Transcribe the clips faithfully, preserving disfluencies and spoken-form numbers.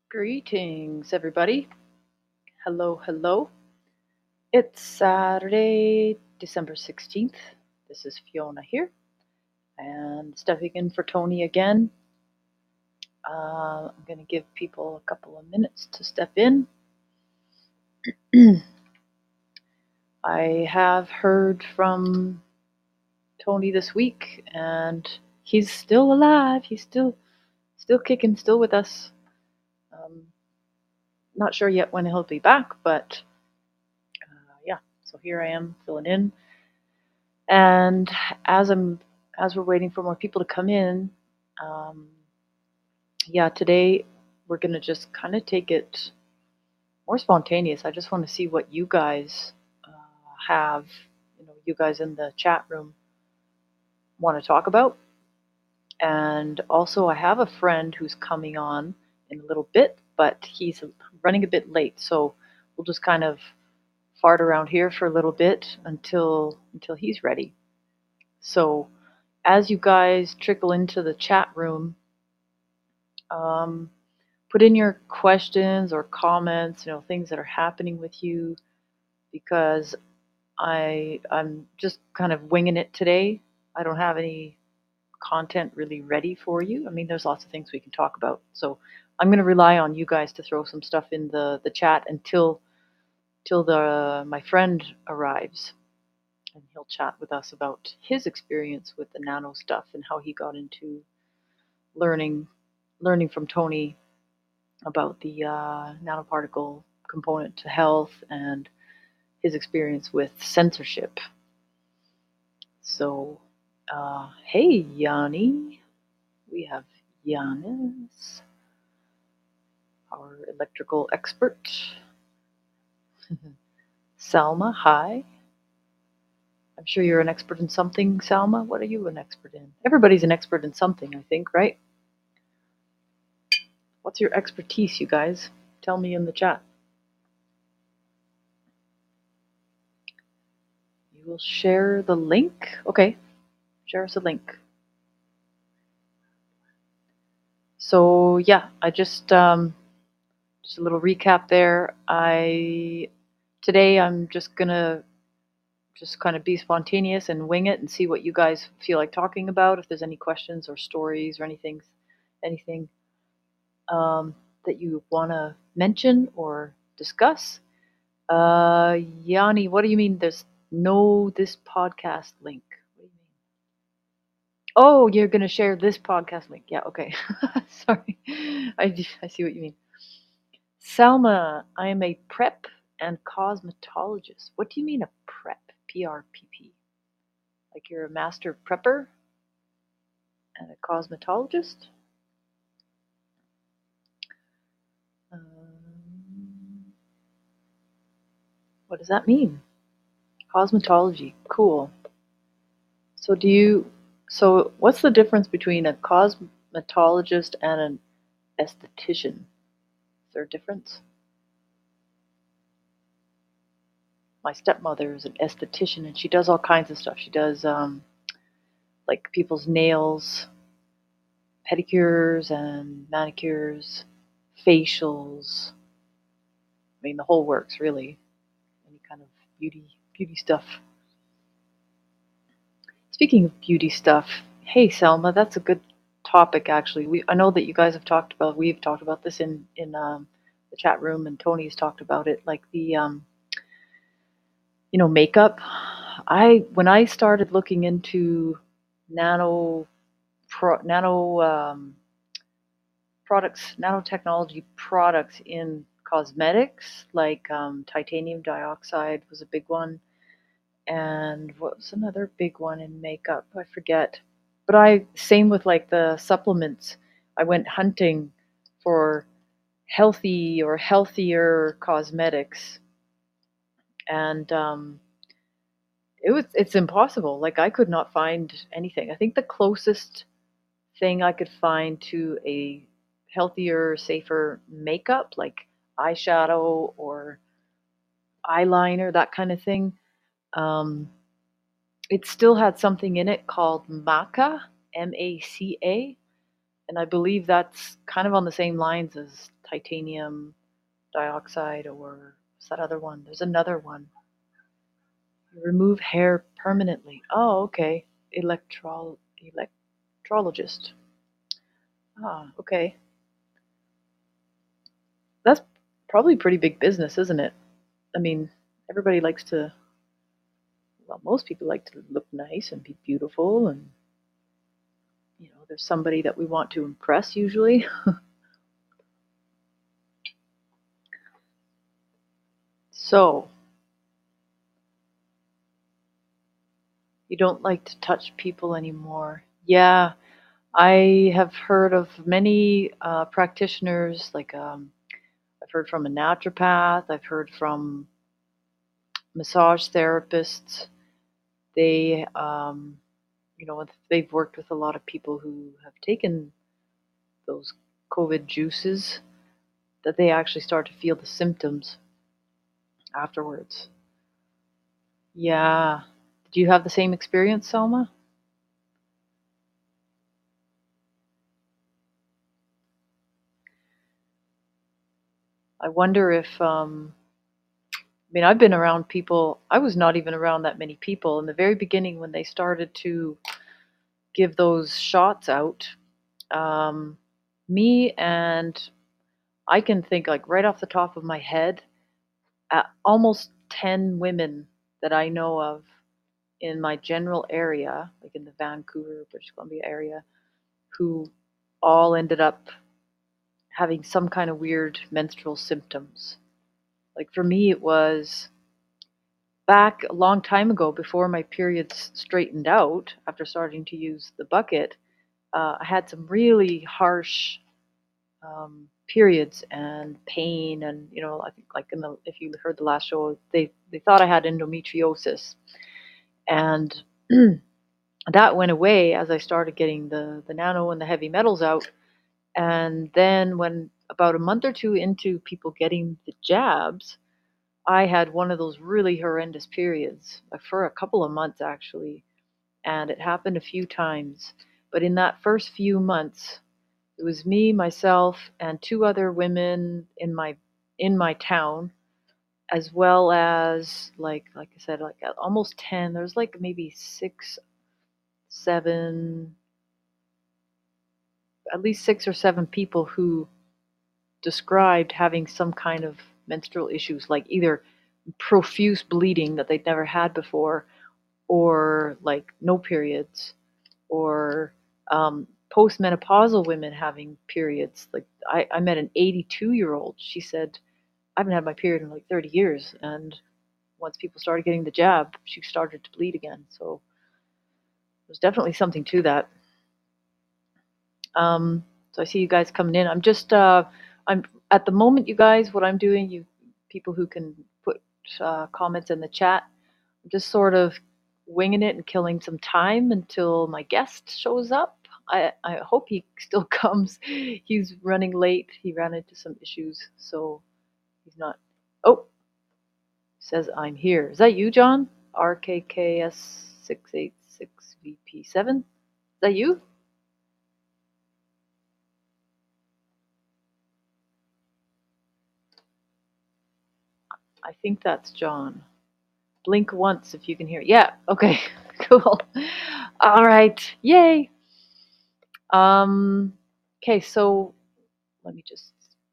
Greetings, everybody. Hello, hello. It's Saturday, December sixteenth. This is Fiona here, and stepping in for Tony again. Uh, I'm going to give people a couple of minutes to step in. I have heard from Tony this week, and he's still alive. He's still, still kicking, still with us. Um, not sure yet when he'll be back, but uh, yeah. So here I am filling in. And as I'm as we're waiting for more people to come in, um, yeah, today we're gonna just kind of take it more spontaneous. I just want to see what you guys uh, have, you know, you guys in the chat room want to talk about. And also, I have a friend who's coming on in a little bit, but he's running a bit late, so we'll just kind of fart around here for a little bit until until he's ready. So as you guys trickle into the chat room, um, put in your questions or comments, you know, things that are happening with you, because I I'm just kind of winging it today. I don't have any content really ready for you. I mean, there's lots of things we can talk about. So I'm going to rely on you guys to throw some stuff in the, the chat until till the my friend arrives, and he'll chat with us about his experience with the nano stuff and how he got into learning learning from Tony about the uh, nanoparticle component to health and his experience with censorship. So, uh, hey, Yanni. We have Yanis, our electrical expert. Salma, hi. I'm sure you're an expert in something, Salma. What are you an expert in? Everybody's an expert in something, I think, right? What's your expertise, you guys? Tell me in the chat. You will share the link? Okay, share us a link. So yeah, I just um, just a little recap there. I today I'm just gonna just kind of be spontaneous and wing it and see what you guys feel like talking about. If there's any questions or stories or anything, anything um, that you want to mention or discuss. Uh, Yanni, what do you mean? There's no this podcast link. What do you mean? Oh, you're gonna share this podcast link. Yeah, okay. Sorry, I I see what you mean. Salma, I am a prep and cosmetologist. What do you mean a prep? P R P P. Like you're a master prepper and a cosmetologist? Um, what does that mean? Cosmetology. Cool. So do you so what's the difference between a cosmetologist and an esthetician? Is there a difference? My stepmother is an esthetician and she does all kinds of stuff. She does um, like people's nails, pedicures and manicures, facials. I mean, the whole works really. Any kind of beauty beauty stuff. Speaking of beauty stuff, hey Selma, that's a good topic actually. We I know that you guys have talked about we've talked about this in in um, the chat room, and Tony's talked about it, like the um, you know makeup. I when I started looking into nano pro, nano um, products, nanotechnology products in cosmetics, like um, titanium dioxide was a big one, and what was another big one in makeup? I forget. But I same with like the supplements. I went hunting for healthy or healthier cosmetics, and um, it was it's impossible. Like I could not find anything. I think the closest thing I could find to a healthier, safer makeup, like eyeshadow or eyeliner, that kind of thing. Um, it still had something in it called maca, M A C A, And I believe that's kind of on the same lines as titanium dioxide, or what's that other one? There's another one. You remove hair permanently. Oh, okay. Electro electrologist. Ah, okay. That's probably pretty big business, isn't it? I mean, everybody likes to, well, most people like to look nice and be beautiful, and you know, there's somebody that we want to impress usually. So, you don't like to touch people anymore. Yeah, I have heard of many uh, practitioners, like um, I've heard from a naturopath, I've heard from massage therapists. They, um, you know, they've worked with a lot of people who have taken those COVID juices, that they actually start to feel the symptoms afterwards. Yeah. Did you have the same experience, Selma? I wonder if, um, I mean, I've been around people, I was not even around that many people in the very beginning when they started to give those shots out. Um, me and I can think, like, right off the top of my head, uh, almost ten women that I know of in my general area, like in the Vancouver, British Columbia area, who all ended up having some kind of weird menstrual symptoms. Like for me, it was back a long time ago before my periods straightened out after starting to use the bucket. Uh, I had some really harsh um, periods and pain, and you know, I think like in the if you heard the last show, they they thought I had endometriosis, and that went away as I started getting the the nano and the heavy metals out. And then when about a month or two into people getting the jabs, I had one of those really horrendous periods uh, for a couple of months actually, and it happened a few times. But in that first few months, it was me, myself, and two other women in my in my town, as well as like like I said, like almost ten. There's like maybe six, seven, at least six or seven people who described having some kind of menstrual issues, like either profuse bleeding that they'd never had before, or like no periods, or um, postmenopausal women having periods. Like I, I met an eighty-two year old. She said, I haven't had my period in like thirty years. And once people started getting the jab, she started to bleed again. So there's definitely something to that. Um, so I see you guys coming in. I'm just, uh, I'm at the moment, you guys, what I'm doing, you people who can put uh, comments in the chat, I'm just sort of winging it and killing some time until my guest shows up. I, I hope he still comes. He's running late. He ran into some issues, so he's not. Oh, says I'm here. Is that you, John? R K K S six eight six V P seven? Is that you? I think that's John. Blink once if you can hear. Yeah, okay, cool. All right, yay. Um, okay, so let me just.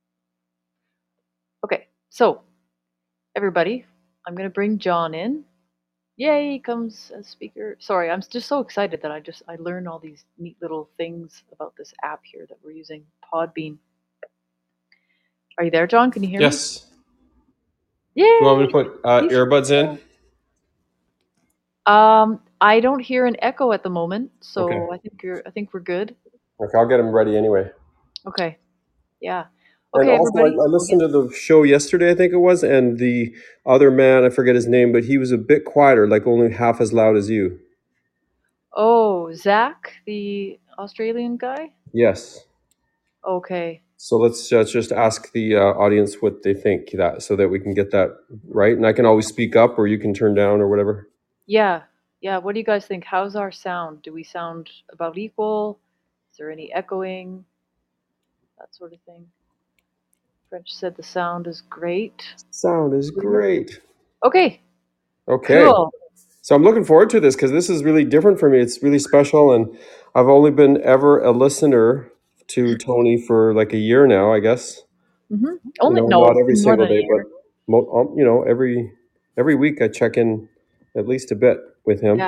Okay, so everybody, I'm gonna bring John in. Yay, he comes as speaker. Sorry, I'm just so excited that I just I learned all these neat little things about this app here that we're using, Podbean. Are you there, John? Can you hear me? Yes. Yay! Do you want me to put uh, He's earbuds in? um, I don't hear an echo at the moment, Okay. so I think you're. I think we're good. Okay, I'll get them ready anyway. Okay. Yeah. And Okay, also, I, everybody. I Oh, yes. listened to the show yesterday, I think it was, and the other man, I forget his name, but he was a bit quieter, like only half as loud as you. Oh, Zach, the Australian guy? Yes. Okay. So let's uh, just ask the uh, audience what they think that, so that we can get that right. And I can always speak up, or you can turn down, or whatever. Yeah. Yeah. What do you guys think? How's our sound? Do we sound about equal? Is there any echoing? That sort of thing. French said the sound is great. Sound is Clear. great. Okay, Okay. cool. So I'm looking forward to this because this is really different for me. It's really special, and I've only been ever a listener to Tony for like a year now, I guess. hmm You Only know, no, not it's every been more single than a day, but year. mo- um, you know, every every week I check in at least a bit with him. Yeah,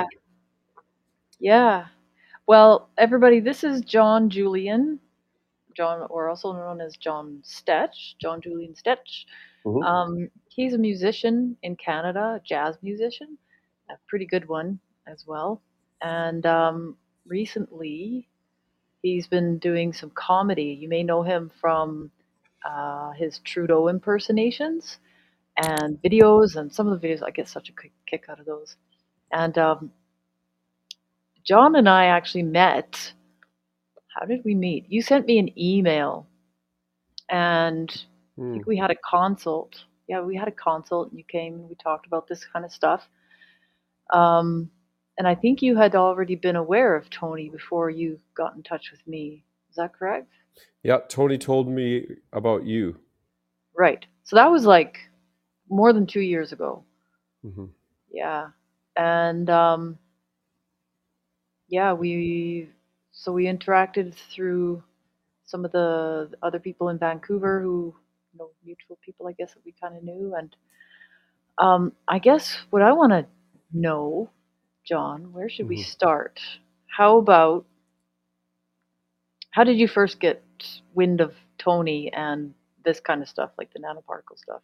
yeah. Well, everybody, this is John Julian. John, or also known as John Stetch, John Julian Stetch. Hmm. Um, he's a musician in Canada, a jazz musician, a pretty good one as well. And um, recently, he's been doing some comedy. You may know him from uh, his Trudeau impersonations and videos, and some of the videos I get such a kick out of those. And um, John and I actually met. How did we meet? You sent me an email, and I Hmm. think we had a consult. Yeah, we had a consult, and you came and we talked about this kind of stuff. Um, and I think you had already been aware of Tony before you got in touch with me. Is that correct? Yeah, Tony told me about you. Right. So that was like more than two years ago. Hmm. Yeah. And um, yeah, we so we interacted through some of the other people in Vancouver who, you know, mutual people, I guess, that we kind of knew. And um, I guess what I want to know, John, where should we Hmm. start? How about how did you first get wind of Tony and this kind of stuff, like the nanoparticle stuff?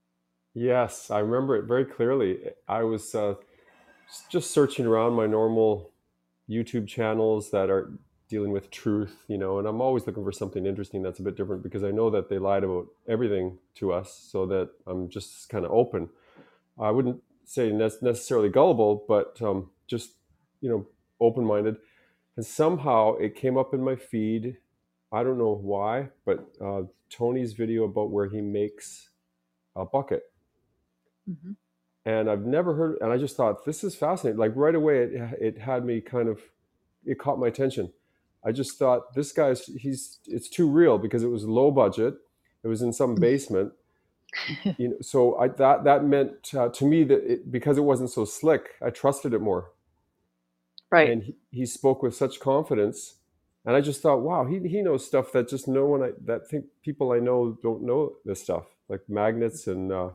Yes, I remember it very clearly. I was uh, just searching around my normal YouTube channels that are dealing with truth, you know, and I'm always looking for something interesting that's a bit different because I know that they lied about everything to us, so that I'm just kind of open. I wouldn't say necessarily gullible, but um, just, you know, open minded. And somehow it came up in my feed. I don't know why, but uh, Tony's video about where he makes a bucket. Hmm. And I've never heard, and I just thought this is fascinating. Like right away, it it had me kind of, it caught my attention. I just thought this guy's he's it's too real because it was low budget, it was in some basement, you know. So I that that meant uh, to me that it, because it wasn't so slick, I trusted it more. Right. And he, he spoke with such confidence, and I just thought, wow, he he knows stuff that just no one I that think people I know don't know this stuff, like magnets and uh,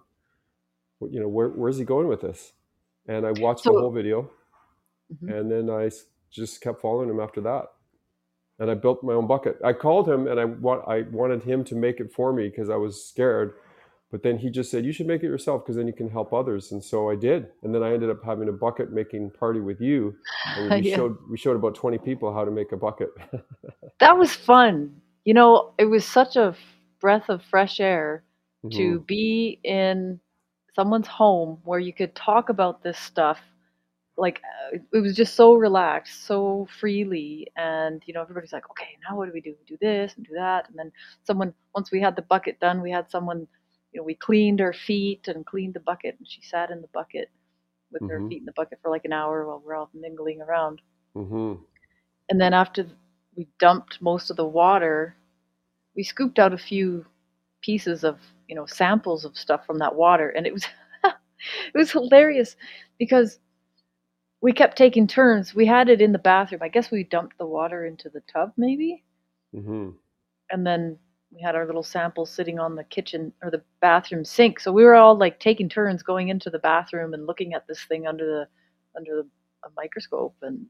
you know, where where's he going with this? And I watched the So, whole video, mhm. and then I just kept following him after that. And I built my own bucket. I called him, and I want I wanted him to make it for me because I was scared. But then he just said, "You should make it yourself because then you can help others." And so I did. And then I ended up having a bucket making party with you, and we Yeah, showed we showed about twenty people how to make a bucket. that was fun. You know, it was such a f- breath of fresh air Hmm. to be in someone's home where you could talk about this stuff. Like, uh, it was just so relaxed, so freely. And, you know, everybody's like, okay, now what do we do? We do this and do that. And then someone, once we had the bucket done, we had someone, you know, we cleaned her feet and cleaned the bucket. And she sat in the bucket with her Hmm. feet in the bucket for like an hour while we're all mingling around. Hmm. And then after we dumped most of the water, we scooped out a few pieces of, you know, samples of stuff from that water, and it was it was hilarious because we kept taking turns. We had it in the bathroom. I guess we dumped the water into the tub maybe, Hmm. and then we had our little samples sitting on the kitchen or the bathroom sink. So we were all like taking turns going into the bathroom and looking at this thing under the under the a microscope, and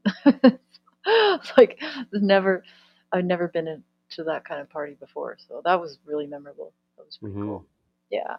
it's like there's never I've never been into that kind of party before, so that was really memorable. That was pretty Hmm. cool. Yeah.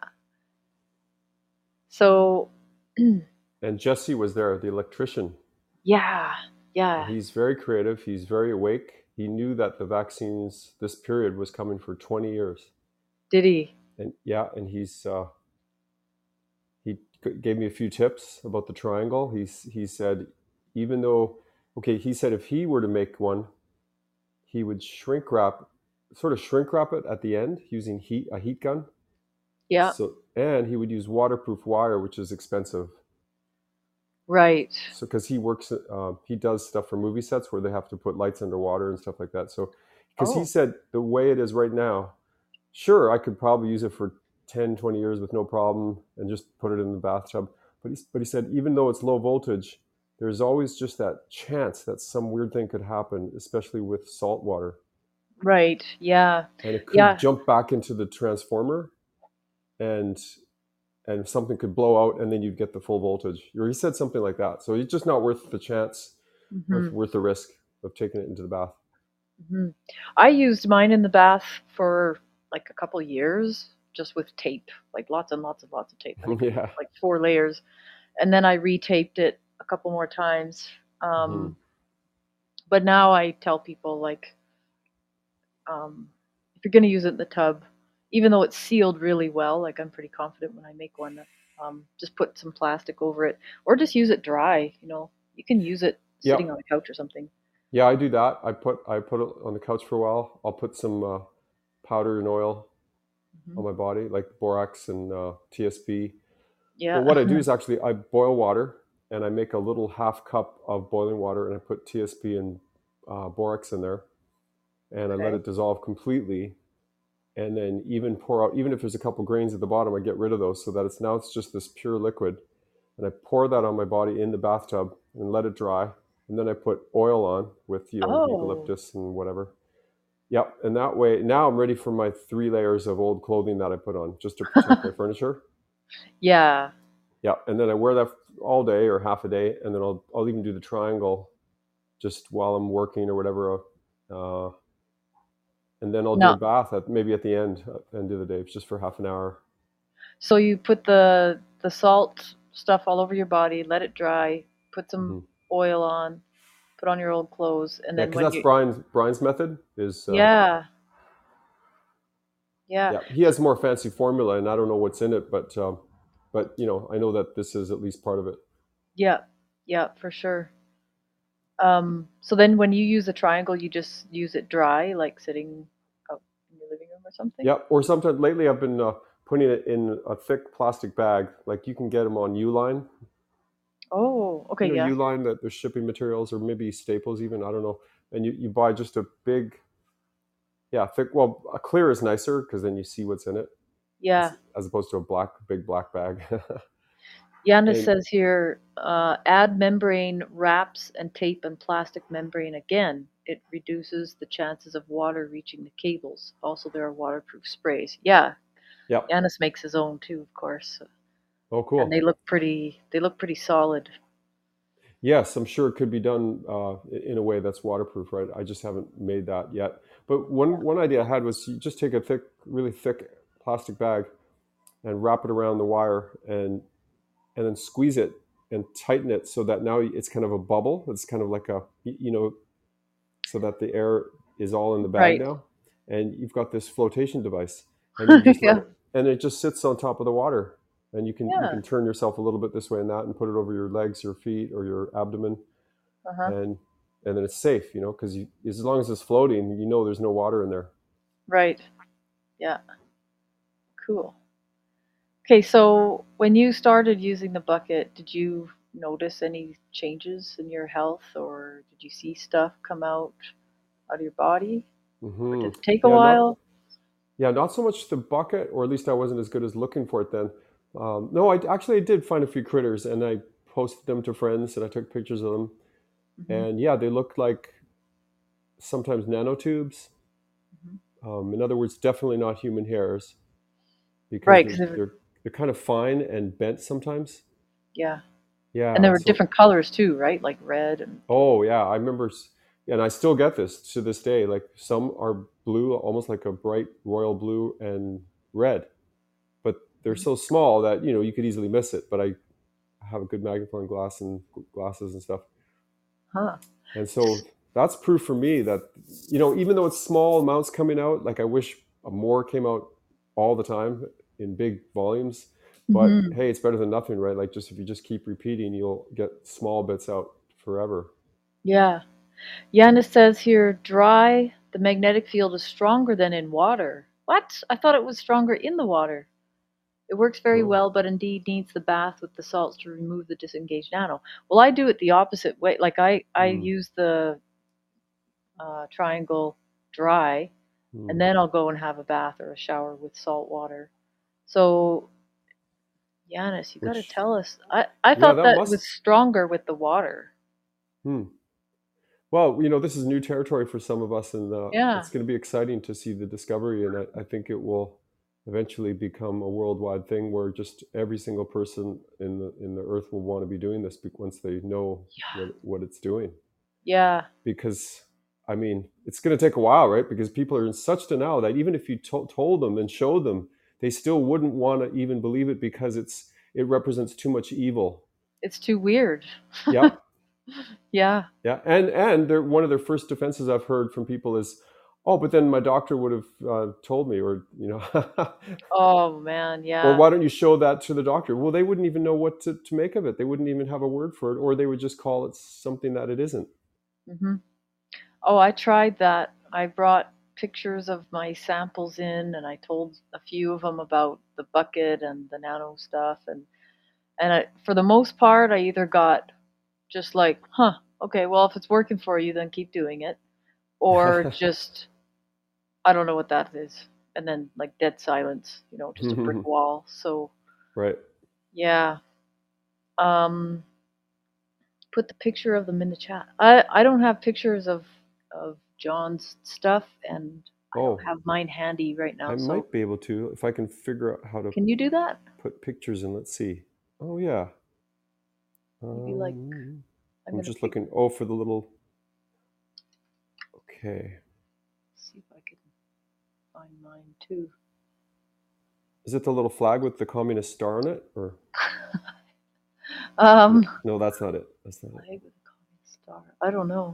So And Jesse was there, the electrician. yeah, And yeah. he's very creative. He's very awake. He knew that the vaccines, this period was coming for twenty years. Did he? And yeah, and he's uh, he gave me a few tips about the triangle. He's he said, even though, okay, he said if he were to make one, he would shrink wrap, sort of shrink wrap it at the end using heat a heat gun. Yeah. So and he would use waterproof wire, which is expensive. Right. So because he works, uh, he does stuff for movie sets where they have to put lights underwater and stuff like that. So because he Oh, said the way it is right now, sure, I could probably use it for ten, twenty years with no problem and just put it in the bathtub. But he, but he said, even though it's low voltage, there's always just that chance that some weird thing could happen, especially with salt water. right. Yeah. And it could Yeah. jump back into the transformer and and something could blow out and then you'd get the full voltage. Or he said something like that. So it's just not worth the chance, hmm worth, worth the risk of taking it into the bath. hmm I used mine in the bath for like a couple years just with tape, like lots and lots and lots of tape. I think it was Yeah. like four layers. And then I retaped it a couple more times. Hmm. Um, but now I tell people like, um, if you're going to use it in the tub, even though it's sealed really well, like I'm pretty confident when I make one, um, just put some plastic over it or just use it dry. You know, you can use it Yeah. sitting on a couch or something. Yeah, I do that. I put I put it on the couch for a while. I'll put some uh, powder and oil hmm on my body, like borax and uh, T S P. But Yeah. what I do is actually I boil water and I make a little half cup of boiling water and I put T S P and uh, borax in there and I let Okay. it dissolve completely. And then even pour out, even if there's a couple grains at the bottom, I get rid of those so that it's now it's just this pure liquid. And I pour that on my body in the bathtub and let it dry. And then I put oil on with, you know, Oh. eucalyptus and whatever. Yep. And that way, now I'm ready for my three layers of old clothing that I put on just to protect my furniture. Yeah. Yeah, and then I wear that all day or half a day, and then I'll I'll even do the triangle just while I'm working or whatever, uh, and then I'll do a No. bath at maybe at the end uh, end of the day, just for half an hour. So you put the the salt stuff all over your body, let it dry, put some Hmm. oil on, put on your old clothes, and Yeah, then because when that's you Brian's Brian's method is uh, yeah, yeah, yeah, he has more fancy formula, and I don't know what's in it, but um, but you know I know that this is at least part of it. yeah, yeah, for sure. Um, so then when you use a triangle, you just use it dry, like sitting out in your living room or something? Yeah, or sometimes lately I've been uh, putting it in a thick plastic bag, like you can get them on Uline. Oh, okay, You know, yeah. Uline that there's shipping materials or maybe Staples even, I don't know. And you, you buy just a big, yeah, thick, well, a clear is nicer because then you see what's in it as, Yeah. as opposed to a black, big black bag. Yanis And says here, uh, add membrane wraps and tape and plastic membrane again. It reduces the chances of water reaching the cables. Also, there are waterproof sprays. Yeah, yeah, Yanis makes his own too, of course, oh, and they cool. look pretty. They look pretty solid. Yes, I'm sure it could be done uh, in a way that's waterproof, right? I just haven't made that yet. But one, one idea I had was you just take a thick, really thick plastic bag and wrap it around the wire and and then squeeze it and tighten it so that now it's kind of a bubble. It's kind of like a, you know, so that the air is all in the bag Right. now. And you've got this flotation device and you just let Yeah. it, and it just sits on top of the water. And you can you Yeah. can turn yourself a little bit this way and that and put it over your legs, your feet, or your abdomen, Uh huh. and and then it's safe, you know, because as long as it's floating, you know there's no water in there. Right. Yeah. Cool. Okay, so when you started using the bucket, did you notice any changes in your health, or did you see stuff come out out of your body, or Hmm. did it take a Yeah, not while? yeah, not so much the bucket, or at least I wasn't as good as looking for it then. Um, no, I actually I did find a few critters, and I posted them to friends, and I took pictures of them. hmm And yeah, they looked like sometimes nanotubes. hmm Um, in other words, definitely not human hairs because Right, they're because they were, they're they're kind of fine and bent sometimes. yeah, and Yeah, there and were so different colors too, right? Like red and blue. oh yeah, I remember, s- yeah, and I still get this to this day. Like some are blue, almost like a bright royal blue and red, but they're Mhm. so small that you know you could easily miss it. But I have a good magnifying glass and glasses and stuff. Huh. And so that's proof for me that, you know, even though it's small amounts coming out, like I wish more came out all the time in big volumes. But hmm hey, it's better than nothing, right? Like just if you just keep repeating, you'll get small bits out forever. Yeah. Yanis says here, dry, the magnetic field is stronger than in water. What? I thought it was stronger in the water. It works very Oh. well, but indeed needs the bath with the salts to remove the disengaged nano. Well, I do it the opposite way. Like I, I Hmm. use the uh, triangle dry, and Hmm. then I'll go and have a bath or a shower with salt water. So, Yanis, you got to Which, tell us. I, I yeah, thought that that it was must. stronger with the water. Hmm. Well, you know, this is new territory for some of us, and uh, Yeah, it's going to be exciting to see the discovery. And I, I think it will eventually become a worldwide thing where just every single person in the in the earth will want to be doing this once they know what what it's doing. yeah. Because I mean, it's going to take a while, right? Because people are in such denial that even if you to- told them and showed them, they still wouldn't want to even believe it because it's it represents too much evil. It's too weird. Yep. Yeah. Yeah, and and they're, one of their first defenses I've heard from people is, "Oh, but then my doctor would have uh, told me," or you know, Oh man, or yeah. why don't you show that to the doctor? Well, they wouldn't even know what to, to make of it. They wouldn't even have a word for it, or they would just call it something that it isn't. hmm Oh, I tried that. I brought pictures of my samples in, and I told a few of them about the bucket and the nano stuff, and and I, for the most part, I either got just like, huh, okay, well, if it's working for you, then keep doing it, or just, I don't know what that is, and then like dead silence, you know, just a brick wall. So Right. yeah, um, put the picture of them in the chat. I I don't have pictures of of John's stuff, and I don't Oh, have mine handy right I now. So might be able to if I can figure out how to can you do that? put pictures in. Let's see. Oh yeah. Maybe like Um, I'm I'm gonna just pick, looking. Oh, for the little. Okay. see if I can find mine too. Is it the little flag with the communist star on it, or no? Um, No, that's not it. That's not it. flag with a common star. I don't know.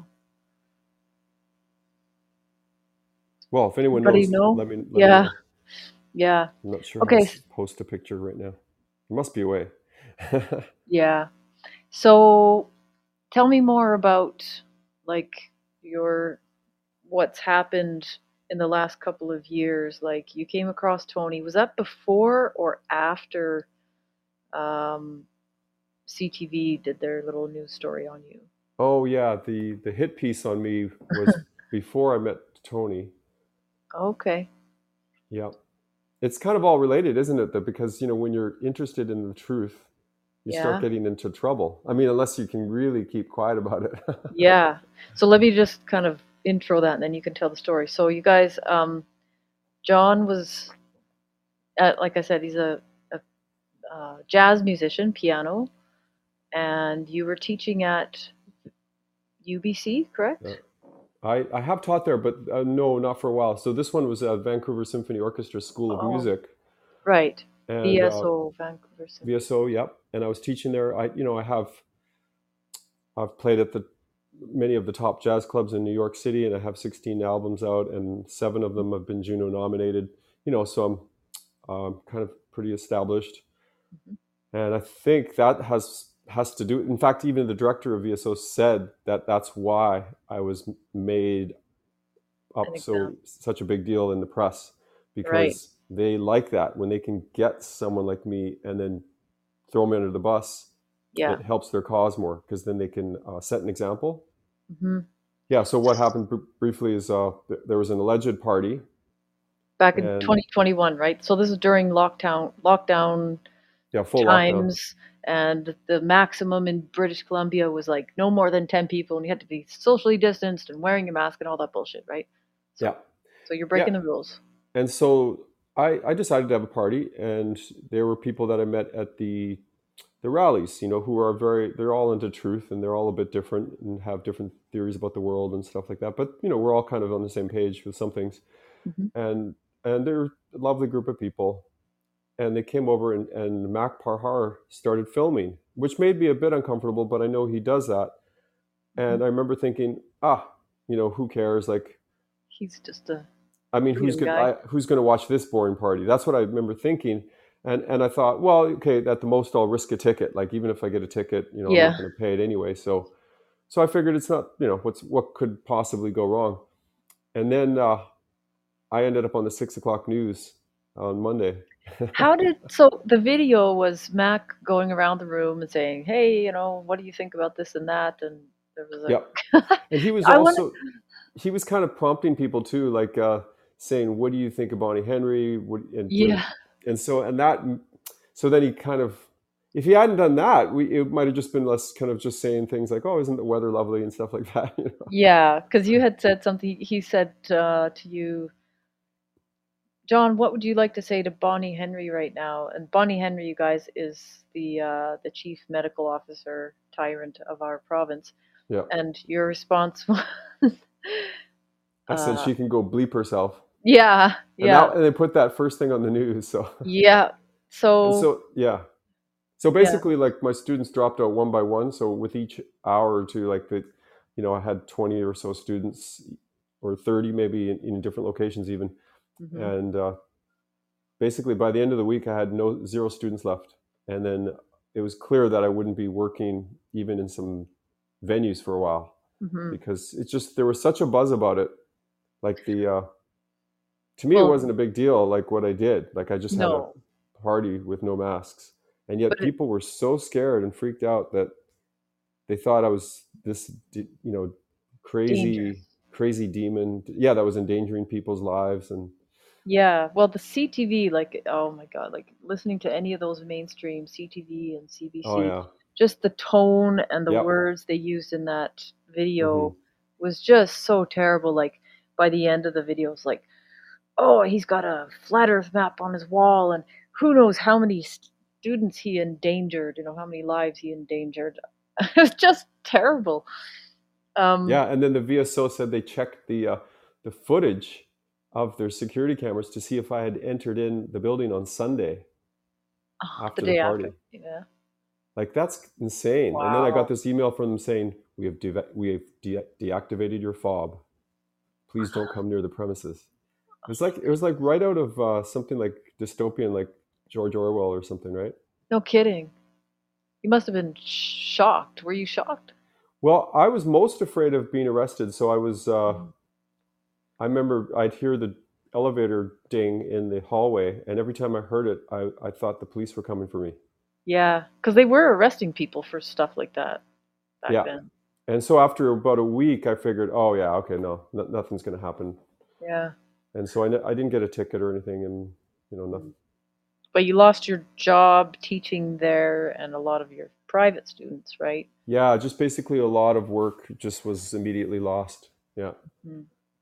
Well, if anyone Anybody knows, know? let me let me Yeah, know. yeah. I'm not sure how to Okay, s- post a picture right now. There must be a way. yeah. So tell me more about like your what's happened in the last couple of years. Like you came across Tony. Was that before or after um, C T V did their little news story on you? Oh yeah, the the hit piece on me was before I met Tony. Okay. Yeah, it's kind of all related, isn't it? That because you know when you're interested in the truth, you start Yeah. getting into trouble. I mean, unless you can really keep quiet about it. Yeah. So let me just kind of intro that and then you can tell the story. So you guys, um, John was, uh, like I said, he's a, a uh, jazz musician, piano, and you were teaching at U B C, Yeah. correct? I, I have taught there, but uh, no, not for a while. So this one was at Vancouver Symphony Orchestra School of Oh, Music, right. and uh, V S O, Vancouver Symphony. V S O, yep. And I was teaching there. I, you know, I have I've played at the many of the top jazz clubs in New York City, and I have sixteen albums out, and seven of them have been Juno nominated. You know, so I'm um, kind of pretty established, Mm-hmm. and I think that has has to do. In fact, even the director of V S O said that that's why I was made An up so exam. such a big deal in the press Right. because they like that when they can get someone like me and then throw me under the bus. Yeah. It helps their cause more because then they can uh, set an example. hmm Yeah. So what happened br- briefly is uh, th- there was an alleged party, Back in and twenty twenty-one, right? So this is during lockdown, lockdown yeah, full lockdown. times, and the maximum in British Columbia was like no more than ten people, and you had to be socially distanced and wearing your mask and all that bullshit, right? Yeah. So, so you're Yeah. breaking the rules. And so I, I decided to have a party, and there were people that I met at the the rallies, you know, who are very they're all into truth and they're all a bit different and have different theories about the world and stuff like that. But you know, we're all kind of on the same page with some things. hmm And and they're a lovely group of people. And they came over and, and Mac Parhar started filming, which made me a bit uncomfortable, but I know he does that. hmm And I remember thinking, ah, you know, who cares? Like, He's just a I mean, who's freedom good? guy. I, who's going to watch this boring party? That's what I remember thinking, and and I thought, well, okay, at the most, I'll risk a ticket. Like even if I get a ticket, you know, I'm not Yeah. going to pay it anyway. So so I figured it's not, you know, what's what could possibly go wrong. And then uh, I ended up on the six o'clock news on Monday. How did so the video was Mac going around the room and saying, "Hey, you know, what do you think about this and that?" And there was Yep. like, And he was I want also he was kind of prompting people too, like uh, saying, "What do you think of Bonnie Henry?" What, and doing, yeah, and so and that, so then he kind of, if he hadn't done that, we it might have just been less kind of just saying things like, "Oh, isn't the weather lovely?" and stuff like that. You know? yeah, because you had said something. He said uh, to you, John, what would you like to say to Bonnie Henry right now? And Bonnie Henry, you guys, is the uh, the chief medical officer tyrant of our province. Yeah. And your response was, I said uh, she can go bleep herself, yeah, and yeah, that and they put that first thing on the news. So yeah. and So, so yeah. So yeah. basically, like my students dropped out one by one. So with each hour or two, like the, you know, I had twenty or so students, or thirty maybe in, in different locations even, Hmm. and uh, basically by the end of the week, I had no zero students left, and then it was clear that I wouldn't be working even in some venues for a while Hmm. because it's just there was such a buzz about it. Like the uh, to me, it Well, wasn't a big deal. Like what I did, like I just had a no, party with no masks, and yet but it people were so scared and freaked out that they thought I was this, you know, crazy, dangerous. crazy demon. Yeah, that was endangering people's lives. And Yeah. Well, the C T V, like, oh my God, like listening to any of those mainstream C T V and oh C B C, yeah, just the tone and the yep, words they used in that hmm video was just so terrible. Like, by the end of the video, it's like, oh, he's got a flat Earth map on his wall, and who knows how many students he endangered, you know, how many lives he endangered. It's just terrible. Um, yeah. And then the V S O said they checked the uh, the footage of their security cameras to see if I had entered in the building on Sunday oh, the after the day after. party. Yeah. Like that's insane. And then I got Wow. this email from them saying we have de- we have de- deactivated your fob. Please don't come near the premises. It was like it was like right out of uh, something like dystopian, like George Orwell or something, right? No kidding. You must have been shocked. Were you shocked? Well, I was most afraid of being arrested, so I was. Uh, Mm. I remember I'd hear the elevator ding in the hallway, and every time I heard it, I, I thought the police were coming for me. Yeah, because they were arresting people for stuff like that back Yeah, then. and so after about a week, I figured, oh yeah, okay, no, no nothing's going to happen, Yeah. and so I, I didn't get a ticket or anything, and you know nothing. Mm. But you lost your job teaching there and a lot of your private students, right? Yeah, just basically a lot of work just was immediately lost. Yeah. Mm.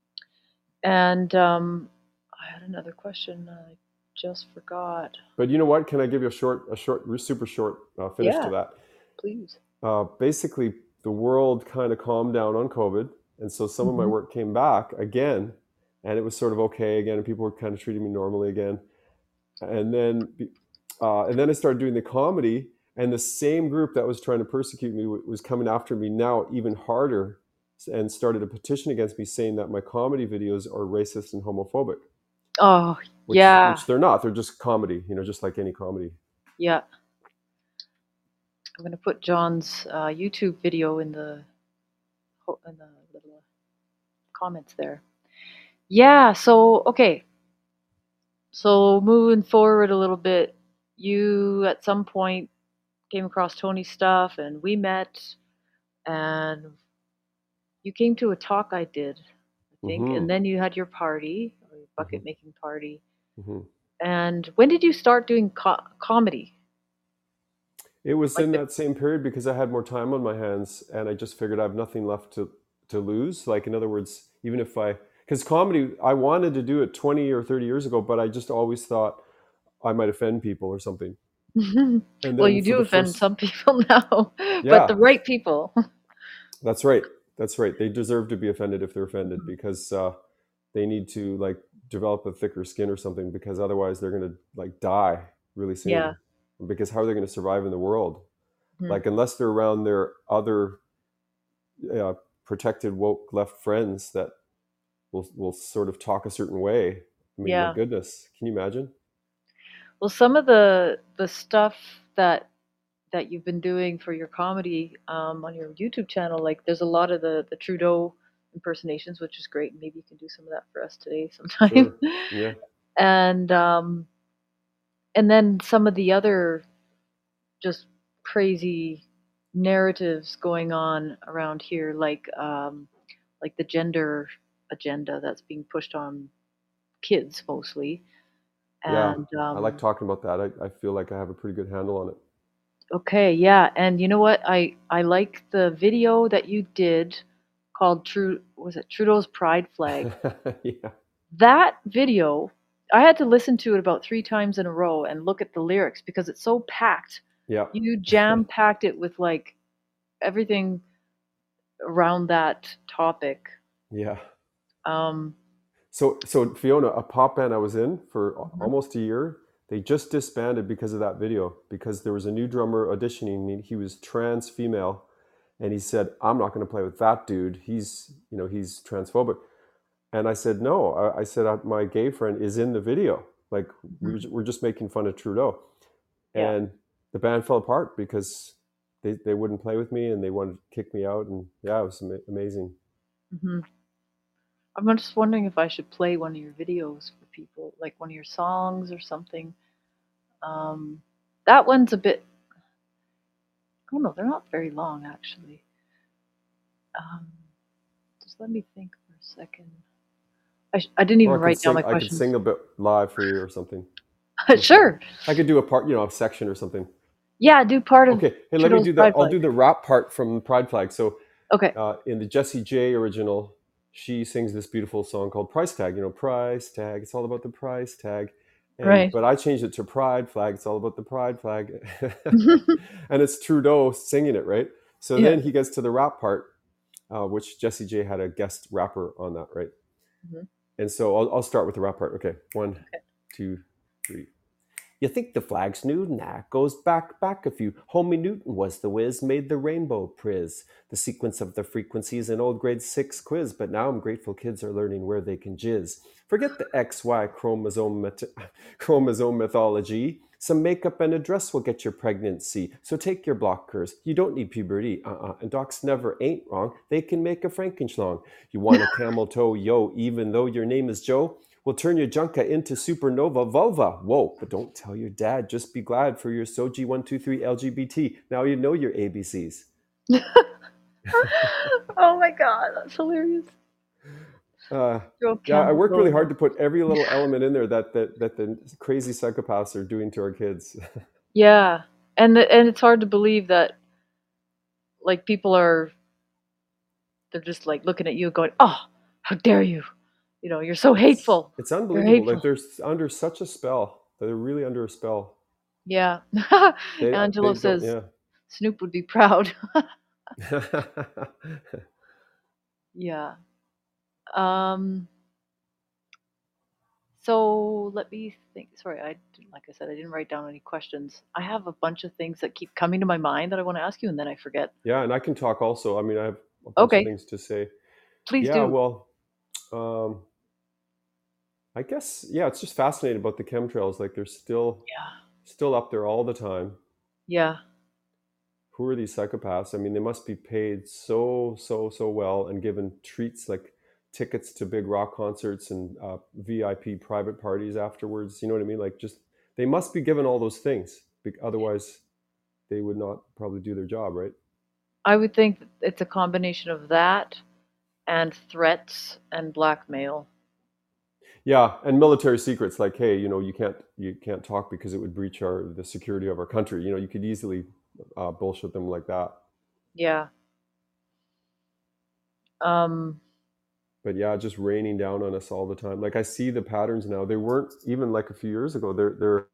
And um, I had another question I just forgot. But you know what? Can I give you a short, a short, super short uh, finish to Yeah, that? please. Uh, basically, the world kind of calmed down on COVID, and so some of my Hmm. work came back again, and it was sort of okay again, and people were kind of treating me normally again. And then, uh, and then I started doing the comedy, and the same group that was trying to persecute me was coming after me now even harder, and started a petition against me saying that my comedy videos are racist and homophobic, Oh, which yeah, which they're not. They're just comedy, you know, just like any comedy. yeah. I'm gonna put John's uh, YouTube video in the in the little comments there. Yeah. So okay. So moving forward a little bit, you at some point came across Tony's stuff, and we met, and you came to a talk I did, I think, hmm and then you had your party, or your hmm bucket making party. hmm And when did you start doing co- comedy? It was Like in the that same period because I had more time on my hands, and I just figured I have nothing left to to lose. Like in other words, even if I, because comedy, I wanted to do it twenty or thirty years ago, but I just always thought I might offend people or something. And well, then you for do the offend first, some people now, but yeah, the right people. that's right, that's right. They deserve to be offended if they're offended because uh, they need to like develop a thicker skin or something because otherwise they're gonna like die really Yeah. soon. Because how are they going to survive in the world? Mhm. Like unless they're around their other uh, protected woke left friends that will will sort of talk a certain way. I mean, my Yeah. goodness, can you imagine? Well, some of the the stuff that that you've been doing for your comedy um, on your YouTube channel, like there's a lot of the the Trudeau impersonations, which is great. Maybe you can do some of that for us today sometime. Sure. Yeah. and um, and then some of the other just crazy narratives going on around here, like um, like the gender agenda that's being pushed on kids mostly. Yeah, And I like um, talking about that. I, I feel like I have a pretty good handle on okay, yeah, and you know what? I I like the video that you did called True was it Trudeau's Pride Flag. it. Yeah, That video, I had to listen to it about three times in a row and look at the lyrics because it's so packed. yeah, You jam packed it with like everything around that topic. yeah. Um, So, so Fiona, a pop band I was in for mhm. almost a year, they just disbanded because of that video because there was a new drummer auditioning. and He was trans female, and he said, "I'm not going to play with that dude. He's, you know, he's transphobic." And I said, "No." I, I said, "Uh, "My gay friend is in the video. Like we were, Mhm. we're just making fun of Trudeau." Yeah. And the band fell apart because they, they wouldn't play with me and they wanted to kick me out. And yeah, it was ama- amazing. hmm I'm just wondering if I should play one of your videos for people, like one of your songs or something. Um, that one's a bit. Oh no, they're not very long actually. Um, just let me think for a second. I, sh- I didn't Or even I could write down sing. my I could questions. sing a bit live for you or something. Sure. I could do a part, you know, a section or something. Yeah, do part of Okay, hey, let me Trudeau's do the. Pride I'll Flag. do the rap part from Pride Flag. So, Okay. uh, in the Jessie J original, she sings this beautiful song called "Price Tag." You know, price tag. It's all about the price tag. And Right. but I changed it to Pride Flag. It's all about the Pride Flag, and it's Trudeau singing it, right? So Yeah. then he gets to the rap part, uh, which Jessie J had a guest rapper on that, right? Mhm. And so I'll, I'll start with the rap part. Okay, one, Okay. two, three. You think the flag's new? Nah, goes back, back a few. Homie Newton was the whiz, made the rainbow priz. The sequence of the frequencies in old grade six quiz, but now I'm grateful kids are learning where they can jizz. Forget the X Y chromosome, met- chromosome mythology. Some makeup and a dress will get your pregnancy. So take your blockers. You don't need puberty. Uh-uh. And docs never ain't wrong. They can make a Frankenschlong. You want a camel toe, yo, even though your name is Joe? We'll turn your junka into supernova vulva. Whoa, but don't tell your dad. Just be glad for your Soji one two three L G B T. Now you know your A B Cs. Oh my god, that's hilarious. Uh, Throw yeah, I camel worked really toe. hard to put every little element in there that, that, that the crazy psychopaths are doing to our kids. Yeah, and the, and it's hard to believe that like people are they're just like looking at you going, "Oh, how dare you? You know, you're so It's, hateful. it's You're unbelievable. Like hateful." they're under such a spell. They're really under a spell. Yeah. They, Angelo they don't, says yeah. Snoop would be proud. Yeah. Um so let me think. Sorry, I didn't- like I said I didn't write down any questions. I have a bunch of things that keep coming to my mind that I want to ask you and then I forget. Yeah, and I can talk also. I mean, I have a bunch of Okay, things to say. please Yeah, do. well, um, I guess yeah, it's just fascinating about the chemtrails. Like they're still Yeah. still up there all the time. Yeah. Who are these psychopaths? I mean, they must be paid so so so well and given treats like tickets to big rock concerts and uh, V I P private parties afterwards. You know what I mean? Like just they must be given all those things. Otherwise, they would not probably do their job, right? I would think that it's a combination of that and threats and blackmail. Yeah, and military secrets like, hey, you know, you can't you can't talk because it would breach our the security of our country. You know, you could easily uh, bullshit them like that. Yeah. Um But yeah, just raining down on us all the time. Like I see the patterns now. They weren't even like a few years ago. They're they're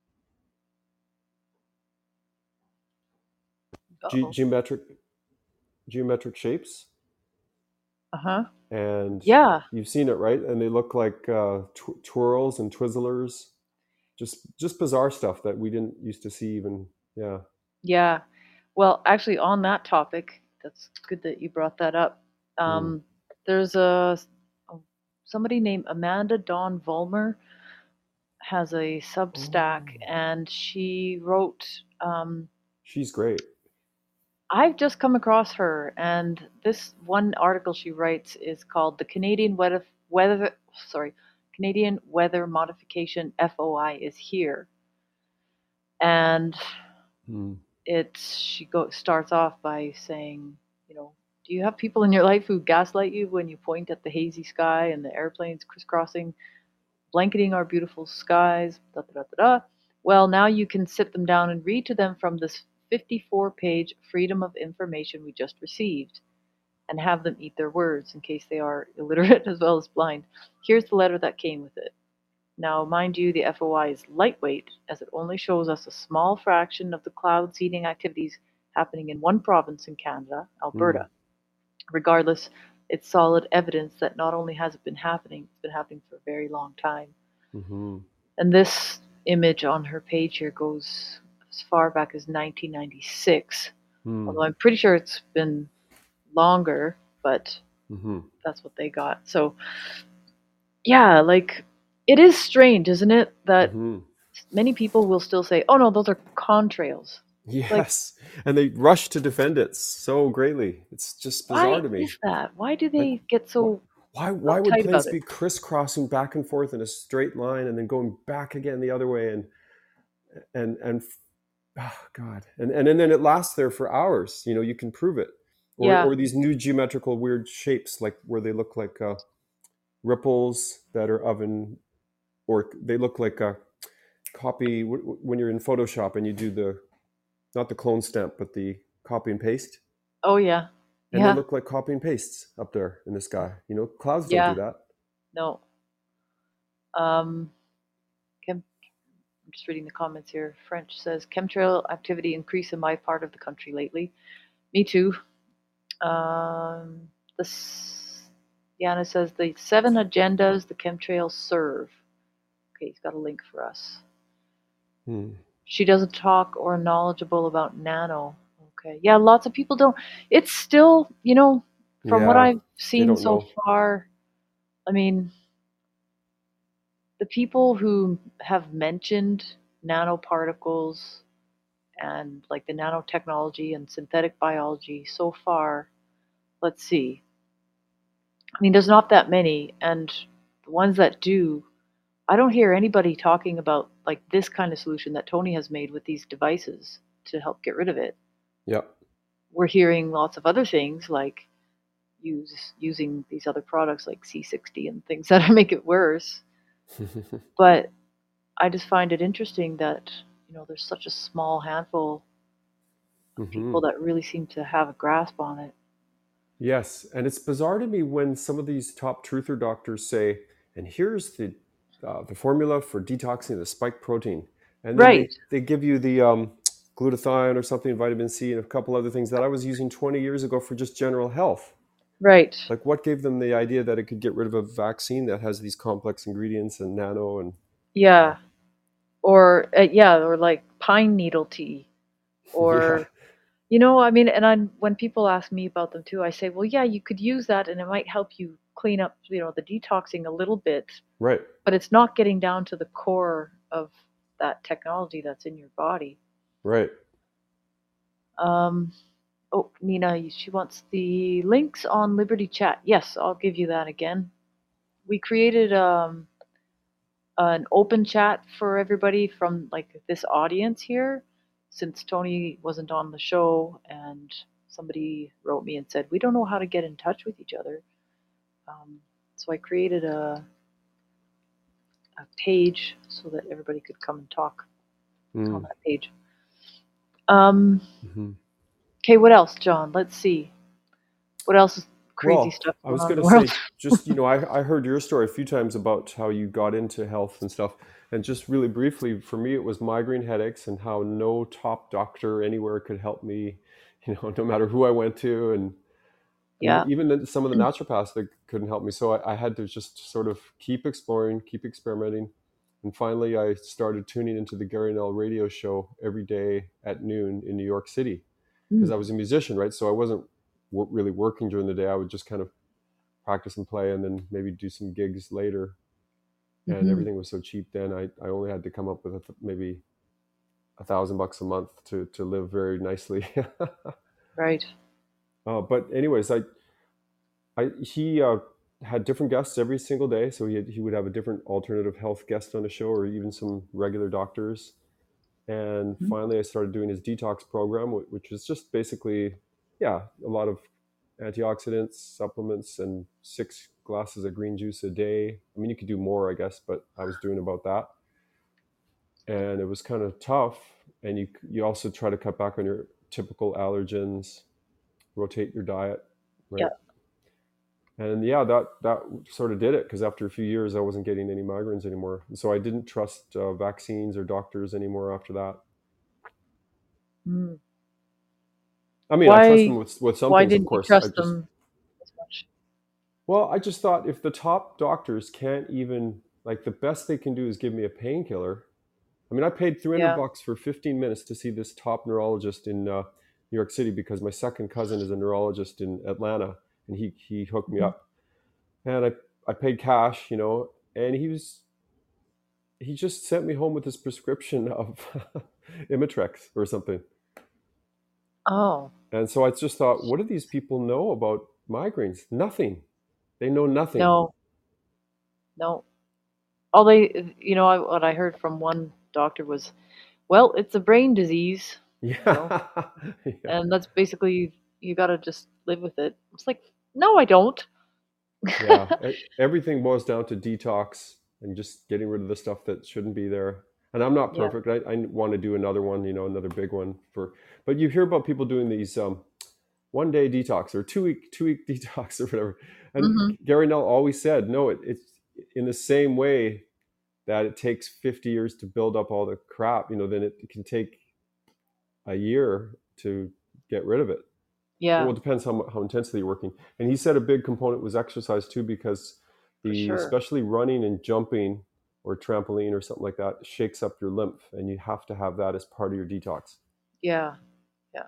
ge- uh-oh. geometric geometric shapes, Uh-huh. and Yeah. you've seen it, right? And they look like uh, tw- twirls and twizzlers, just just bizarre stuff that we didn't used to see. Even yeah. Yeah. Well, actually, on that topic, that's good that you brought that up. Mm. Um, there's a, a somebody named Amanda Dawn Vollmer has a Substack, Oh, and she wrote. Um, she's great. I've just come across her, and this one article she writes is called "The Canadian Weather Weather." Sorry, Canadian Weather Modification F O I is here. And Mm. it's she go starts off by saying, you know, do you have people in your life who gaslight you when you point at the hazy sky and the airplanes crisscrossing, blanketing our beautiful skies? Da, da, da, da, da. Well, now you can sit them down and read to them from this fifty-four page Freedom of Information we just received and have them eat their words in case they are illiterate as well as blind. Here's the letter that came with it. Now, mind you, the F O I is lightweight as it only shows us a small fraction of the cloud seeding activities happening in one province in Canada, Mm. Alberta. Regardless, it's solid evidence that not only has it been happening, it's been happening for a very long time. Mm-hmm. And this image on her page here goes as far back as nineteen ninety-six, Mm. although I'm pretty sure it's been longer, but Mm-hmm. that's what they got. So, yeah, like it is strange, isn't it, that Mm-hmm. many people will still say, "Oh no, those are contrails." Like, Yes, and they rush to defend it so greatly. It's just bizarre why to me. is that? Why do Like, they get wh- so why why would uptight planes about it? be crisscrossing back and forth in a straight line and then going back again the other way and and and oh God, and and and then it lasts there for hours. You know, you can prove it. Or Yeah. or these new geometrical weird shapes, like where they look like uh, ripples that are oven, or they look like a copy w- w- when you're in Photoshop and you do the not the clone stamp but the copy and paste, Oh yeah. and they Yeah. look like copy and pastes up there in the sky. You know, clouds don't do Yeah. that. No. Um, chem- I'm just reading the comments here. French says chemtrail activity increase in my part of the country lately. Me too. Um, this Yana says the seven agendas the chemtrails serve. Okay, he's got a link for us. Hmm. She doesn't talk or knowledgeable about nano. Okay. Yeah, lots of people don't. It's still, you know, from what Yeah, I've they seen don't so know. far, I mean, the people who have mentioned nanoparticles and like the nanotechnology and synthetic biology so far, let's see. I mean, there's not that many, and the ones that do, I don't hear anybody talking about like this kind of solution that Tony has made with these devices to help get rid of it. Yeah. We're hearing lots of other things like use using these other products like C sixty and things that make it worse. But I just find it interesting that you know there's such a small handful of Hmm. people that really seem to have a grasp on it. Yes, and it's bizarre to me when some of these top truther doctors say, "And here's the uh, the formula for detoxing the spike protein," and then they Right, they give you the um, glutathione or something, vitamin C, and a couple other things that I was using twenty years ago for just general health. right, Like, what gave them the idea that it could get rid of a vaccine that has these complex ingredients and nano and yeah, or uh, yeah, or like pine needle tea, yeah, or you know, I mean, and I when people ask me about them too, I say, well, yeah, you could use that, and it might help you clean up, you know, the detoxing a little bit, right, but it's not getting down to the core of that technology that's in your body. right. Um, oh, Nina, she wants the links on Liberty Chat. Yes, I'll give you that again. We created um, an open chat for everybody from like this audience here, since Tony wasn't on the show, and somebody wrote me and said we don't know how to get in touch with each other. Um, so I created a, a page so that everybody could come and talk on Mm. that page. Um, Hmm. okay, what else, John? Let's see. What else is crazy Well, stuff I going was on in going the to world? say, just, you know, I, I heard your story a few times about how you got into health and stuff. And just really briefly, for me, it was migraine headaches and how no top doctor anywhere could help me, you know, no matter who I went to. And even, Yeah. even the- some of the naturopaths that couldn't help me. So I, I had to just sort of keep exploring, keep experimenting. And finally, I started tuning into the Gary Nell radio show every day at noon in New York City because Mm. I was a musician, right? So I wasn't w- really working during the day. I would just kind of practice and play and then maybe do some gigs later. And Hmm. everything was so cheap then. I, I only had to come up with a th- maybe a thousand bucks a month to, to live very nicely. Right. uh, but anyways, I, I he uh, had different guests every single day. So he had, he would have a different alternative health guest on the show, or even some regular doctors. And Mhm. finally, I started doing his detox program, which was just basically, yeah, a lot of antioxidants, supplements, and six glasses of green juice a day. I mean, you could do more, I guess, but I was doing about that. And it was kind of tough. And you you also try to cut back on your typical allergens, rotate your diet, Yeah. right? And yeah, that that sort of did it, because after a few years, I wasn't getting any migraines anymore, and so I didn't trust uh, vaccines or doctors anymore after that. Mm. I mean, I trust Why them with with some why things, of didn't you course. I trust just them as much? Well, I just thought, if the top doctors can't even, like, the best they can do is give me a painkiller. I mean, I paid three hundred Yeah. bucks for fifteen minutes to see this top neurologist in uh, New York City, because my second cousin is a neurologist in Atlanta, and he he hooked me Mhm. up, and I I paid cash, you know, and he was he just sent me home with this prescription of Imitrex or something. Oh, And so I just thought, what do these people know about migraines? Nothing. They know nothing. no, no. All they, you know, I, what I heard from one doctor was, well, it's a brain disease, you know, Yeah. Yeah. and that's basically, you got to just live with it. It's like, no, I don't. Yeah. E- Everything boils down to detox and just getting rid of the stuff that shouldn't be there. And I'm not Yeah. perfect. I, I want to do another one, you know, another big one for, but you hear about people doing these um, one day detox or two week, two week detox or whatever. And Hmm. Gary Null always said, no, it, it's in the same way that it takes fifty years to build up all the crap, you know, then it can take a year to get rid of it. Well, Yeah, it depends how, how intensely you're working. And he said a big component was exercise too, because for the sure. especially running and jumping or trampoline or something like that shakes up your lymph, and you have to have that as part of your detox. Yeah, yeah.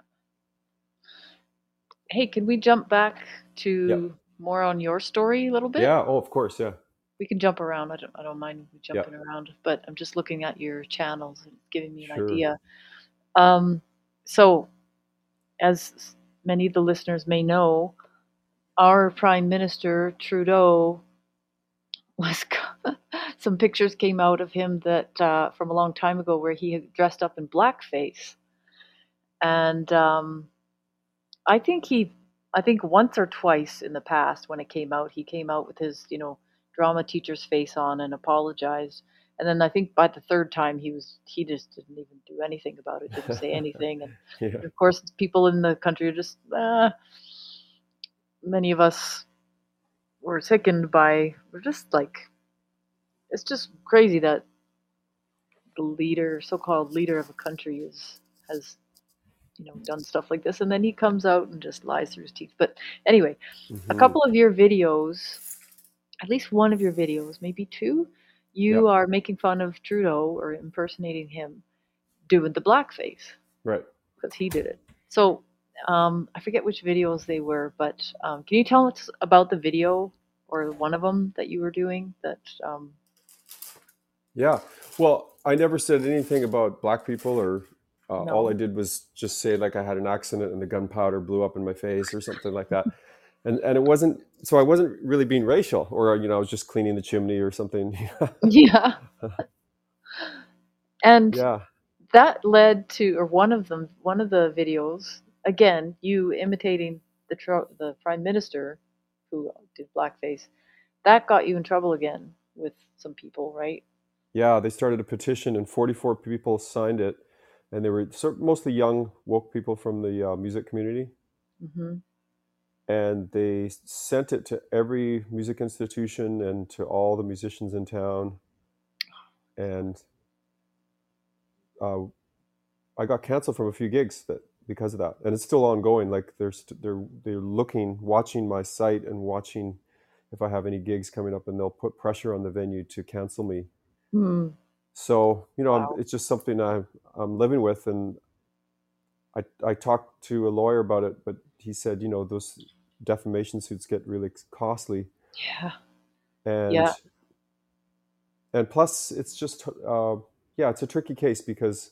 Hey, can we jump back Yep. to more on your story a little bit? Yeah. Oh, of course. Yeah. We can jump around. I don't, I don't mind Yeah. jumping around, but I'm just looking at your channels and it's giving me an Sure. idea. Um, so, as many of the listeners may know, our Prime Minister Trudeau was some pictures came out of him that uh, from a long time ago where he had dressed up in blackface, and um, I think he, I think once or twice in the past when it came out, he came out with his, you know, drama teacher's face on and apologized. And then I think by the third time he was, he just didn't even do anything about it, didn't say anything. And, Yeah. and of course, people in the country are just, uh, many of us were sickened by, we're just like, it's just crazy that the leader, so-called leader of a country is, has, you know, done stuff like this. And then he comes out and just lies through his teeth. But anyway, a Hmm. couple of your videos, at least one of your videos, maybe two, you Yep. are making fun of Trudeau or impersonating him doing the blackface Right. because he did it. So um, I forget which videos they were, but um, can you tell us about the video or one of them that you were doing? That um, Yeah. Well, I never said anything about black people, or uh, all I no, did was just say, like, I had an accident and the gunpowder blew up in my face or something like that. And and it wasn't, so I wasn't really being racial, or, you know, I was just cleaning the chimney or something. yeah, and Yeah. that led to, or one of them, one of the videos, again, you imitating the tro- the prime minister who did blackface. That got you in trouble again with some people, right? Yeah, they started a petition and forty-four people signed it, and they were sort- mostly young woke people from the uh, music community, Hmm. and they sent it to every music institution and to all the musicians in town. And uh, I got canceled from a few gigs that because of that, and it's still ongoing. Like, they're st- they're they're looking, watching my site and watching if I have any gigs coming up, and they'll put pressure on the venue to cancel me. Hmm. So, you know, I'm, Wow. it's just something I, I'm living with, and I I talked to a lawyer about it, but he said, you know, those defamation suits get really costly, Yeah. and Yeah. and plus it's just uh, yeah, it's a tricky case because,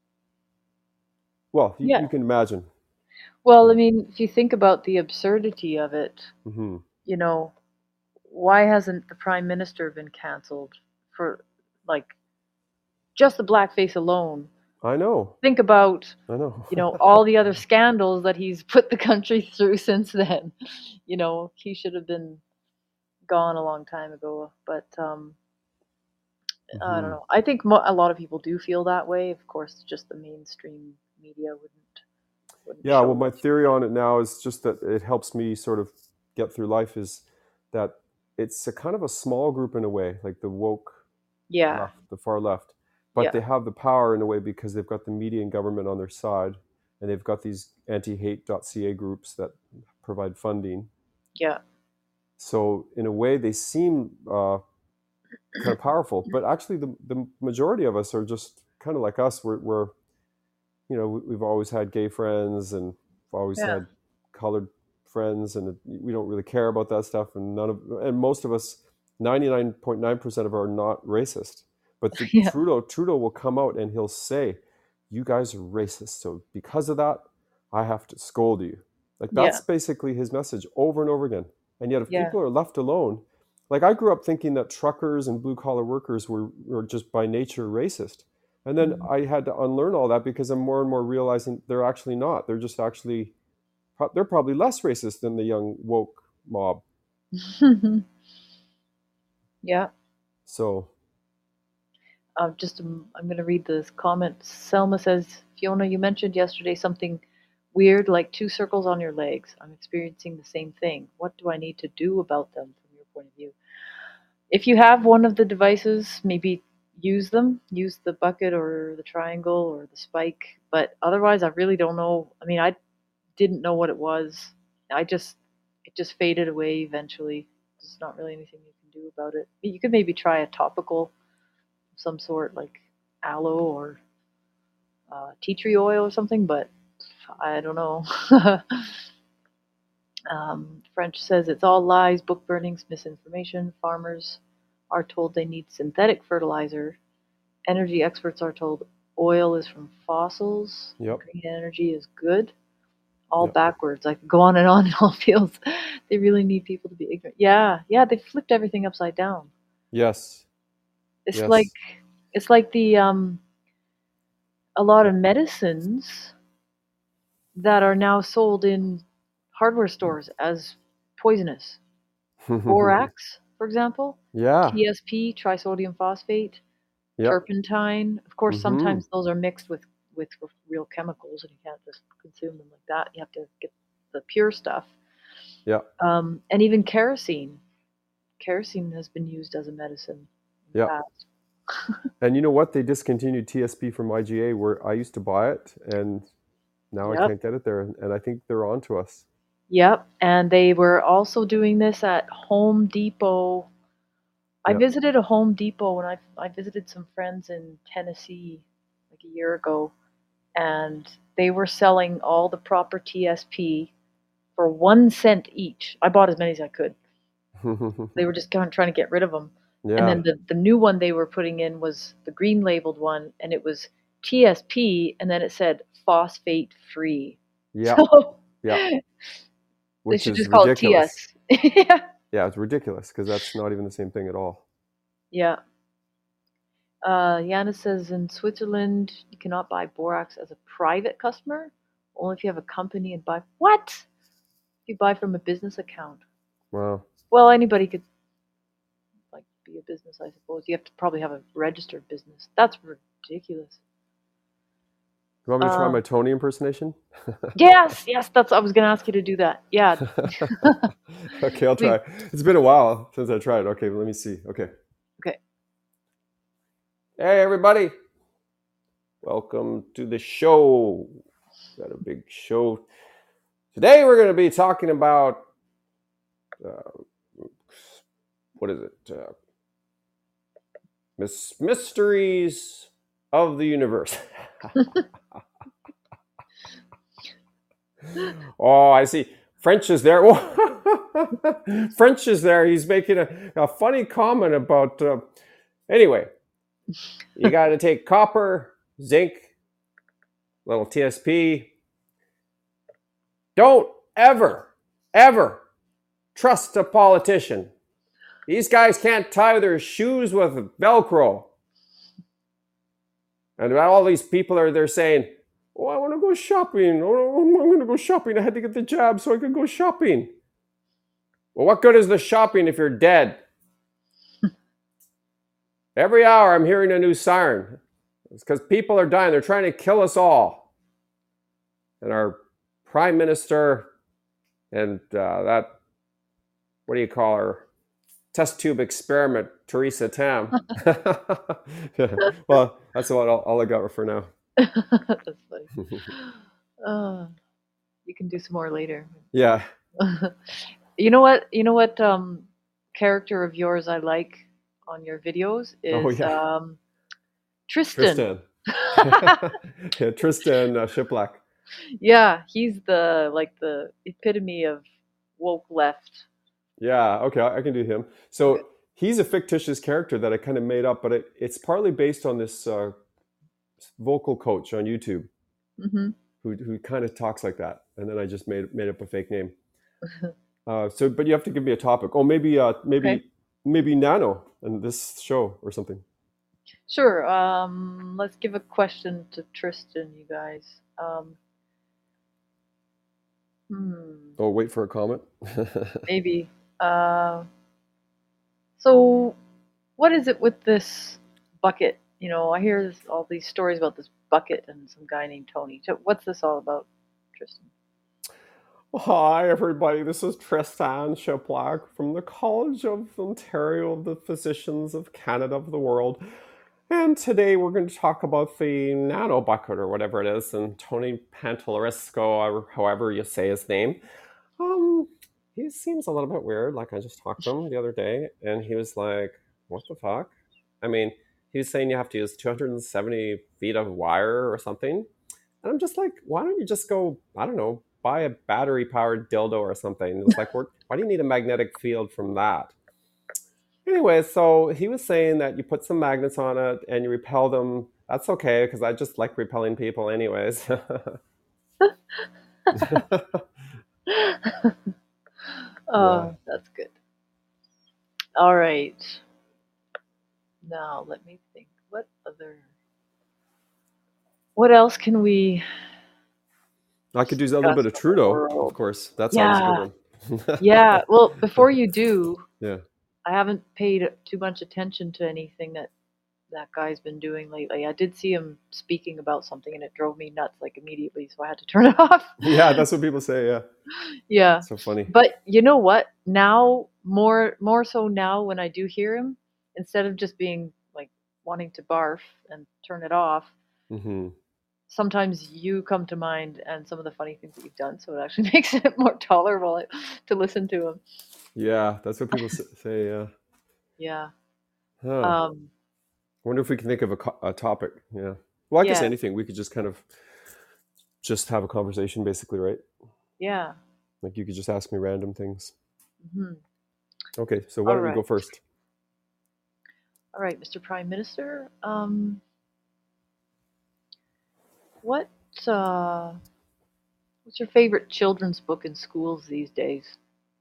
well, you, Yeah. you can imagine. Well, I Yeah. mean, if you think about the absurdity of it, Hmm. you know, why hasn't the prime minister been cancelled for, like, just the blackface alone? I know. Think about, I know. you know, all the other scandals that he's put the country through since then. You know, he should have been gone a long time ago. But um, I don't hmm know. I think mo- a lot of people do feel that way. Of course, just the mainstream media wouldn't wouldn't Yeah, show well, my what. theory on it now is just that it helps me sort of get through life is that it's a kind of a small group in a way, like the woke Yeah, left, the far left, but yeah, they have the power in a way because they've got the media and government on their side, and they've got these anti hate dot c a groups that provide funding. yeah, So in a way, they seem uh, kind of powerful, but actually, the the majority of us are just kind of like us. We're, we're you know, we've always had gay friends and always yeah, had colored friends, and we don't really care about that stuff. And none of, and most of us, ninety-nine point nine percent of, are not racist. But the yeah, Trudeau, Trudeau will come out and he'll say, "You guys are racist, so because of that, I have to scold you." Like yeah, that's basically his message over and over again. And yet, if yeah. people are left alone, like I grew up thinking that truckers and blue collar workers were, were just by nature racist. And then Mm. I had to unlearn all that because I'm more and more realizing they're actually not. They're just actually, they're probably less racist than the young woke mob. Yeah. So, Um, just um, I'm going to read this comment. Selma says, Fiona, you mentioned yesterday something weird, like two circles on your legs. I'm experiencing the same thing. What do I need to do about them from your point of view? If you have one of the devices, maybe use them. Use the bucket or the triangle or the spike. But otherwise, I really don't know. I mean, I didn't know what it was. I just, it just faded away eventually. There's not really anything you can do about it. You could maybe try a topical of some sort, like aloe or uh, tea tree oil or something, but I don't know. um, French says it's all lies, book burnings, misinformation. Farmers are told they need synthetic fertilizer. Energy experts are told oil is from fossils. yep, Green energy is good. All yep, backwards. I could go on and on. It all feels they really need people to be ignorant. Yeah, yeah. They flipped everything upside down. yes, It's like yes. it's like the um a lot of medicines that are now sold in hardware stores as poisonous. Borax, for example, Yeah, T S P, trisodium phosphate, yep. turpentine. Of course, hmm sometimes those are mixed with, with real chemicals, and you can't just consume them like that. You have to get the pure stuff. Yep, Um, and even kerosene. Kerosene has been used as a medicine in the yep. past. And you know what? They discontinued T S P from I G A where I used to buy it, and now I Yep. can't get it there. And I think they're on to us. Yep. And they were also doing this at Home Depot. I Yep. visited a Home Depot when I I visited some friends in Tennessee like a year ago, and they were selling all the proper T S P for one cent each. I bought as many as I could. They were just kind of trying to get rid of them. And yeah, then the, the new one they were putting in was the green labeled one, and it was T S P, and then it said phosphate free. yep, So yep. they Which should is just call it ridiculous. T S. Yeah. Yeah, it's ridiculous because that's not even the same thing at all. Yeah. Uh, Yana says in Switzerland, you cannot buy borax as a private customer, only if you have a company and buy. What? If you buy from a business account. Wow. Well, anybody could like be a business, I suppose. You have to probably have a registered business. That's ridiculous. You want me to try my Um, Tony impersonation? yes, yes, that's. I was gonna ask you to do that. Yeah. Okay, I'll We, try. It's been a while since I tried. Okay, let me see. Okay. okay. Hey, everybody. Welcome to the show. Got a big show. Today we're going to be talking about uh, what is it? Uh, Mis- mysteries of the universe. Oh, I see. French is there. French is there. He's making a, a funny comment about. Uh, anyway, you got to take copper, zinc, little T S P. Don't ever, ever trust a politician. These guys can't tie their shoes with Velcro. And all these people are there saying, oh, I want to go shopping. Oh, I'm going to go shopping. I had to get the jab so I could go shopping. Well, what good is the shopping if you're dead? Every hour I'm hearing a new siren. It's because people are dying. They're trying to kill us all. And our prime minister and uh, that, what do you call her? Test tube experiment, Theresa Tam. Well, that's about all, all I got for now. That's funny. Uh, you can do some more later. Yeah. You know what? You know what um, character of yours I like on your videos is Oh, yeah. um, Tristan. Tristan. Yeah, Tristan uh, Shiplak. Yeah, he's the like the epitome of woke left. Yeah, okay, I I can do him. So Okay. he's a fictitious character that I kind of made up, but it, it's partly based on this uh, vocal coach on YouTube hmm who who kind of talks like that, and then I just made made up a fake name. Uh, so, but you have to give me a topic. Oh, maybe uh, maybe Okay. maybe Nano and this show or something. Sure. Um, let's give a question to Tristan, you guys. Um, hmm. Oh, wait for a comment. Maybe. Uh, so, what is it with this bucket? You know, I hear this, all these stories about this bucket and some guy named Tony. So, what's this all about, Tristan? Hi, everybody. This is Tristan Shiplak from the College of Ontario of the Physicians of Canada of the World. And today we're going to talk about the nano bucket or whatever it is, and Tony Pantallerisco, or however you say his name. Um, he seems a little bit weird. Like I just talked to him the other day, and he was like, "What the fuck?" I mean, he was saying you have to use two hundred seventy feet of wire or something, and I'm just like, why don't you just go? I don't know, buy a battery-powered dildo or something. It's like, why do you need a magnetic field from that? Anyway, so he was saying that you put some magnets on it and you repel them. That's okay, because I just like repelling people anyways. Yeah. Oh, that's good. All right. Now, let me think. What other. What else can we I could do a little discuss bit of about the Trudeau, of world? course. That's always a Yeah. good one. Yeah. Well, before you do, Yeah. I haven't paid too much attention to anything that that guy's been doing lately. I did see him speaking about something and it drove me nuts like immediately, so I had to turn it off. Yeah, that's what people say. Yeah. Yeah. So funny. But you know what? Now, more more so now when I do hear him, instead of just being like wanting to barf and turn it off, Hmm. sometimes you come to mind and some of the funny things that you've done, so it actually makes it more tolerable to listen to him. Yeah, that's what people s- say. Yeah. Yeah. Huh. Um, I wonder if we can think of a, co- a topic. Yeah. Well, I guess yeah. anything. We could just kind of just have a conversation, basically, right? Yeah. Like you could just ask me random things. hmm Okay, so why All don't you go right. first? All right, Mister Prime Minister. Um, what uh, what's your favorite children's book in schools these days?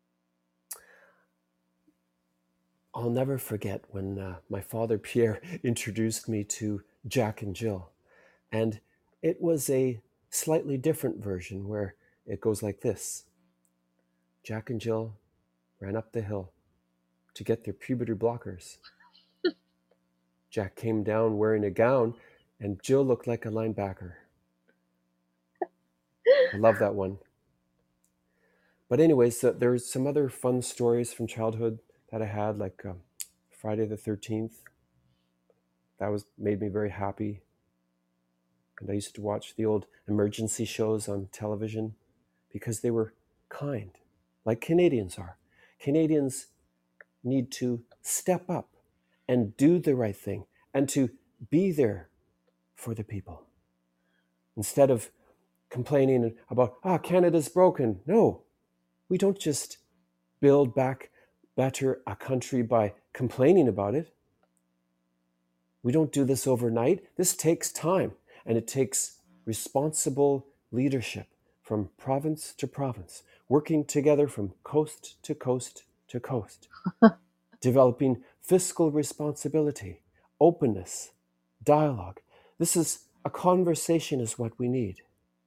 I'll never forget when uh, my father Pierre introduced me to Jack and Jill. And it was a slightly different version where it goes like this. Jack and Jill ran up the hill to get their puberty blockers. Jack came down wearing a gown, and Jill looked like a linebacker. I love that one. But anyways, uh, there's some other fun stories from childhood that I had, like uh, Friday the thirteenth. That was made me very happy. And I used to watch the old emergency shows on television because they were kind, like Canadians are. Canadians need to step up and do the right thing and to be there for the people. Instead of complaining about, ah, Canada's broken. No, we don't just build back better a country by complaining about it. We don't do this overnight. This takes time, and it takes responsible leadership from province to province, working together from coast to coast to coast. developing fiscal responsibility, openness, dialogue. This is a conversation is what we need.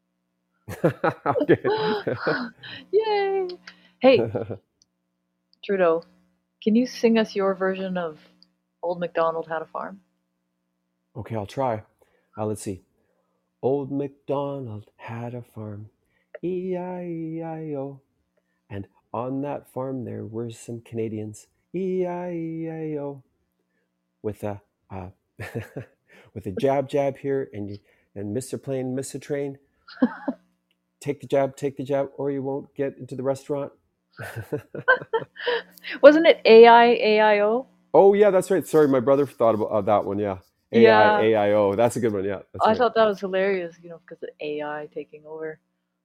Okay. Yay! Hey, Trudeau, can you sing us your version of Old MacDonald Had a Farm? Okay, I'll try. Uh, let's see. Old MacDonald had a farm, E I E I O. And on that farm there were some Canadians, E I E I O. With a uh, with a jab jab here, and you, and Mister Plane, Mister Train, take the jab, take the jab, or you won't get into the restaurant. Wasn't it A I A I O? Oh yeah, that's right. Sorry, my brother thought about uh, that one. Yeah, A I Yeah, A I O. That's a good one. Yeah, that's I right. thought that was hilarious, you know, because of A I taking over.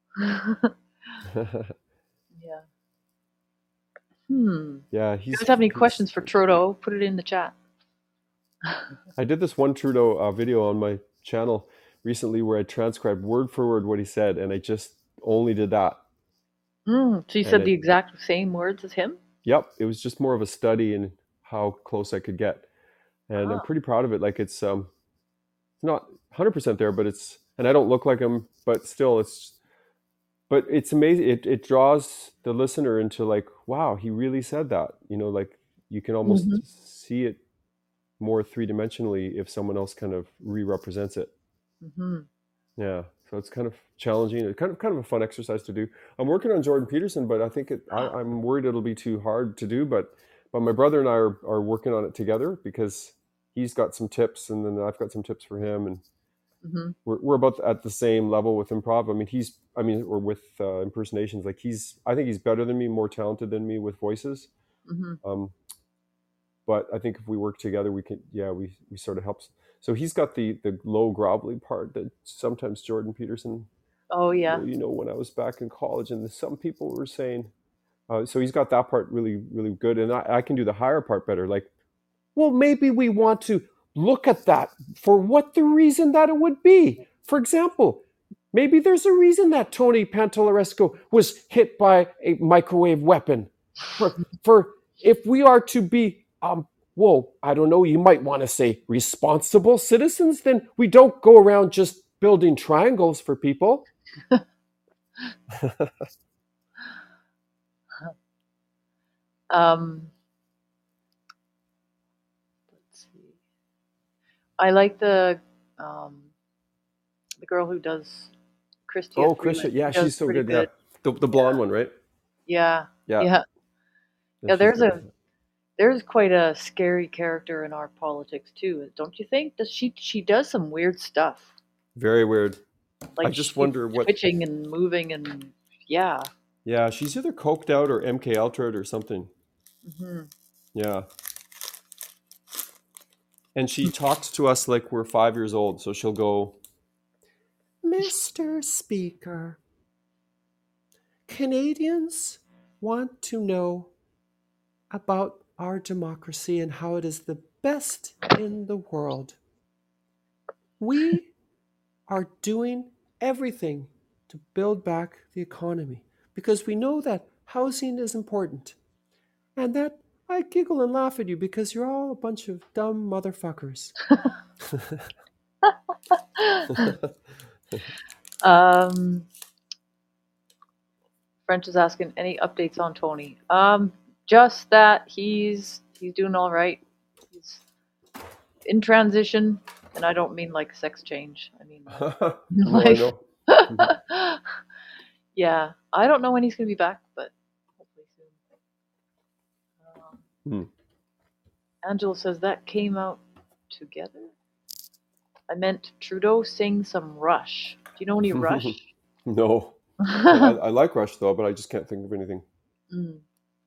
Yeah. Hmm. Yeah, If you he's guys have any he's. questions for Trudeau, put it in the chat. I did this one Trudeau uh, video on my channel recently where I transcribed word for word what he said, and I just only did that. Mm, so you And said the it, exact same words as him? yep, it was just more of a study in how close I could get, and I'm Ah. pretty proud of it. Like it's um, it's not one hundred percent there, but it's, and I don't look like him, but still, it's, but it's amazing. It it draws the listener into like, wow, he really said that. You know, like you can Hmm. almost see it more three dimensionally if someone else kind of re-represents it. Hmm. Yeah, so it's kind of challenging. It's kind of kind of a fun exercise to do. I'm working on Jordan Peterson, but I think it, I, I'm worried it'll be too hard to do. But but my brother and I are, are working on it together because he's got some tips, and then I've got some tips for him, and Hmm. we're we're about at the same level with improv. I mean, he's I mean, or with uh, impersonations. Like he's I think he's better than me, more talented than me with voices. Hmm. Um, but I think if we work together, we can. Yeah, we we sort of helps. So he's got the the low grovelly part that sometimes Jordan Peterson, Oh, yeah. well, you know, when I was back in college, and some people were saying, uh, so he's got that part really, really good, and I, I can do the higher part better. Like, well, maybe we want to look at that for what the reason that it would be. For example, maybe there's a reason that Tony Pantalleresco was hit by a microwave weapon. For, for if we are to be, um, well, I don't know, you might want to say responsible citizens, then we don't go around just building triangles for people. Um, let's see. I like the um, the girl who does Christia Oh, Christian, Freeland. yeah, She does she's so pretty good. Yeah, good. the the Yeah. blonde one, right? Yeah. Yeah, Yeah. yeah, Yeah. she's There's good a with it. there's quite a scary character in our politics too, don't you think? Does she she does some weird stuff. Very weird. I Like just she's wonder what. twitching and moving and yeah. Yeah, she's either coked out or M K Ultra'd or something. Hmm. Yeah, and she talks to us like we're five years old. So she'll go, Mister Speaker, Canadians want to know about our democracy and how it is the best in the world. We are doing everything to build back the economy because we know that housing is important. And that I giggle and laugh at you because you're all a bunch of dumb motherfuckers. um, French is asking any updates on Tony. Um, just that he's he's doing all right. He's in transition, and I don't mean like sex change. I mean No, I like know. life. Yeah, I don't know when he's gonna be back, but hopefully soon. Um, Hmm. Angela says that came out together. I meant Trudeau sing some Rush. Do you know any Rush? No. I, I like Rush though, but I just can't think of anything. Mm.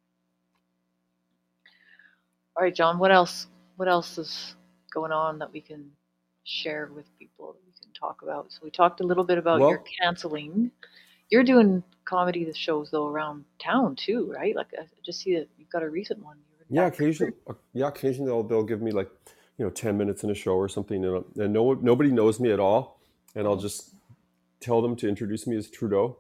All right, John. What else? What else is going on that we can share with people that we can talk about? So we talked a little bit about your Well, canceling. You're doing comedy shows though around town too, right? Like I just see that you've got a recent one. You're in yeah, Vancouver. occasionally, yeah, occasionally they'll they'll give me like, you know, ten minutes in a show or something, and, and no nobody knows me at all, and I'll Oh. just tell them to introduce me as Trudeau,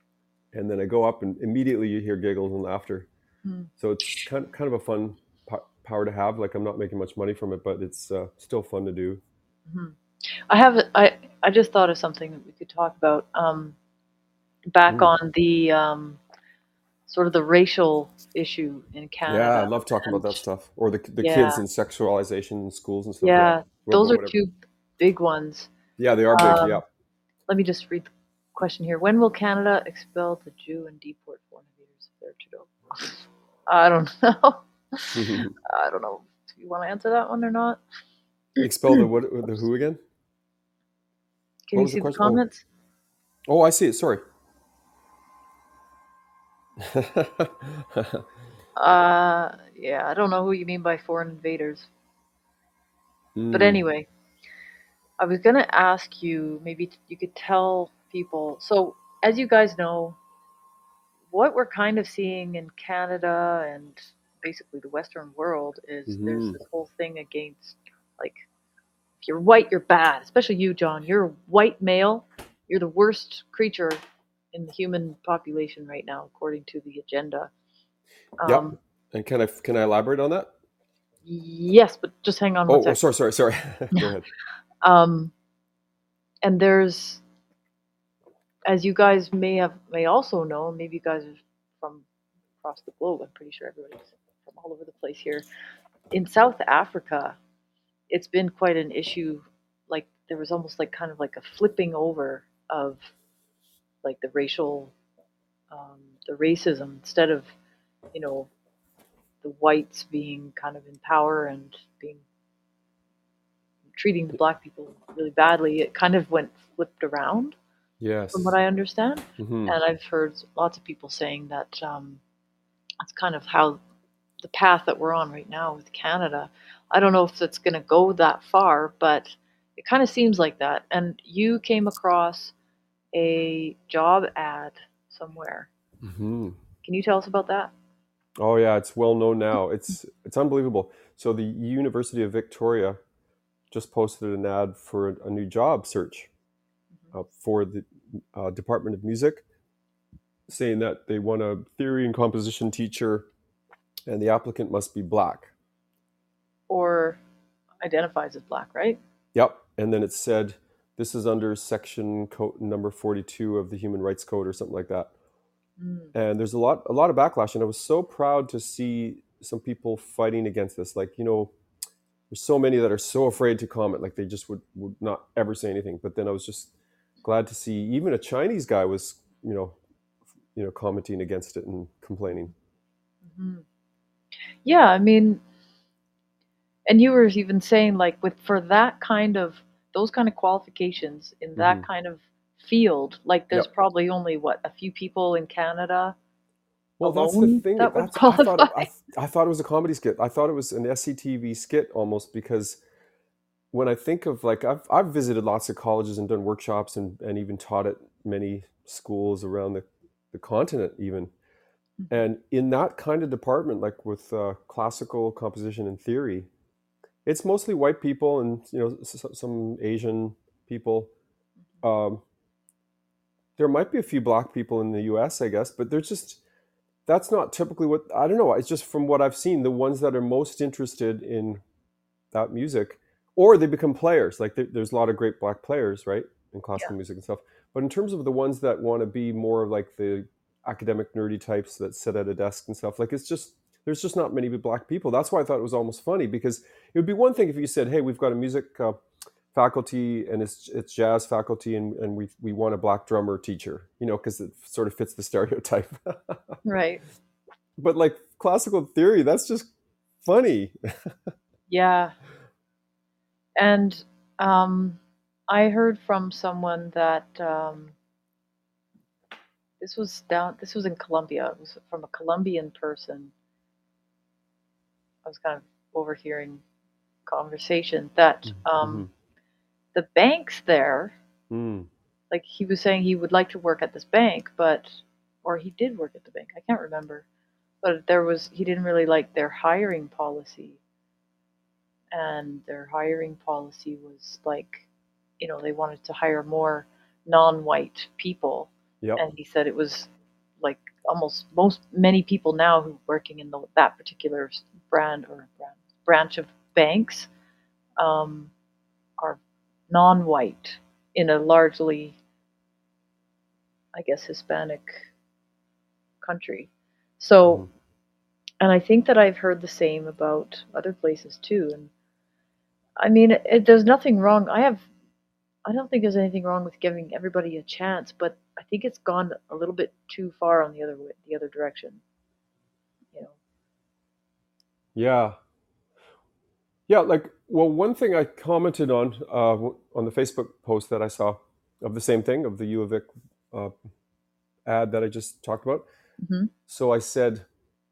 and then I go up and immediately you hear giggles and laughter. Hmm. So it's kind kind of a fun power to have. Like I'm not making much money from it, but it's uh, still fun to do. Hmm. I have I I just thought of something that we could talk about. Um, back Mm. on the um, sort of the racial issue in Yeah, I Canada, love talking about and that stuff, or the the yeah, kids and sexualization in schools and stuff. Yeah, yeah, well, those but are whatever. two big ones. Yeah, they are big. Yeah. Um, let me just read the question here. When will Canada expel the Jew and deport foreign invaders if they're Trudeau? I don't know. I don't know. Do you want to answer that one or not? Expel the what? The who again? Can What you was the see the question? Oh, comments? oh, I see it. Sorry. Uh, yeah, I don't know who you mean by foreign invaders. But Mm, anyway, I was gonna ask you, maybe you could tell people. So, as you guys know, what we're kind of seeing in Canada and basically the Western world is there's hmm. this whole thing against, like, if you're white, you're bad. Especially you, John. You're a white male. You're the worst creature in the human population right now, according to the agenda. Yep. Um, And can I can I elaborate on that? yes, but just hang on one Oh, oh, sec. sorry, sorry, sorry. Go ahead. Um, and there's, as you guys may have may also know, maybe you guys are from across the globe. I'm pretty sure everybody's from all over the place here. In South Africa, it's been quite an issue. Like there was almost like kind of like a flipping over of like the racial, um, the racism instead of you know the whites being kind of in power and being treating the black people really badly. It kind of went flipped around, from what Yes. I understand. Hmm. And I've heard lots of people saying that um, that's kind of how the path that we're on right now with Canada. I don't know if it's going to go that far, but it kind of seems like that. And you came across a job ad somewhere. Hmm. Can you tell us about that? Oh yeah, it's well known now. It's it's unbelievable. So the University of Victoria just posted an ad for a, a new job search uh, for the uh, Department of Music, saying that they want a theory and composition teacher, and the applicant must be black. Or identifies as black, right? Yep. And then it said this is under section code number forty-two of the Human Rights Code or something like that. Mm. And there's a lot a lot of backlash, and I was so proud to see some people fighting against this. Like, you know, there's so many that are so afraid to comment, like they just would, would not ever say anything. But then I was just glad to see even a Chinese guy was, you know, you know, commenting against it and complaining. Hmm. Yeah, I mean, and you were even saying like with for that kind of those kind of qualifications in that Hmm. kind of field, like there's Yep. probably only what a few people in Canada Well, that's the alone thing. that would That's I thought qualify. it, I I thought it was a comedy skit. I thought it was an S C T V skit almost, because when I think of, like, I've I've visited lots of colleges and done workshops and and even taught at many schools around the the continent even. Mhm. And in that kind of department, like with uh, classical composition and theory, it's mostly white people and, you know, s- some Asian people. Um, there might be a few black people in the U S, I guess, but they're just that's not typically what I don't know. It's just from what I've seen, the ones that are most interested in that music, or they become players. Like there, there's a lot of great black players, right, in Yeah. classical music and stuff. But in terms of the ones that want to be more like the academic nerdy types that sit at a desk and stuff, like it's just there's just not many black people. That's why I thought it was almost funny, because it would be one thing if you said, "Hey, we've got a music uh, faculty and it's it's jazz faculty, and, and we we want a black drummer teacher," you know, because it sort of fits the stereotype. Right. But like classical theory, that's just funny. Yeah. And um, I heard from someone that um, this was down. This was in Colombia. It was from a Colombian person. I was kind of overhearing conversation that Mm-hmm. um, the banks there, Mm. like he was saying he would like to work at this bank, but or he did work at the bank. I can't remember, but there was he didn't really like their hiring policy, and their hiring policy was like, you know, they wanted to hire more non-white people, Yep. and he said it was like almost most many people now who working in the, that particular brand or brand, branch of banks um, are non-white in a largely, I guess, Hispanic country. So, Mhm. and I think that I've heard the same about other places too. And I mean, it, it, there's nothing wrong. I have, I don't think there's anything wrong with giving everybody a chance, but I think it's gone a little bit too far on the other way, the other direction. You know. Yeah. Yeah, like, well, one thing I commented on uh, on the Facebook post that I saw of the same thing, of the U of I C uh, ad that I just talked about. Hmm. So I said,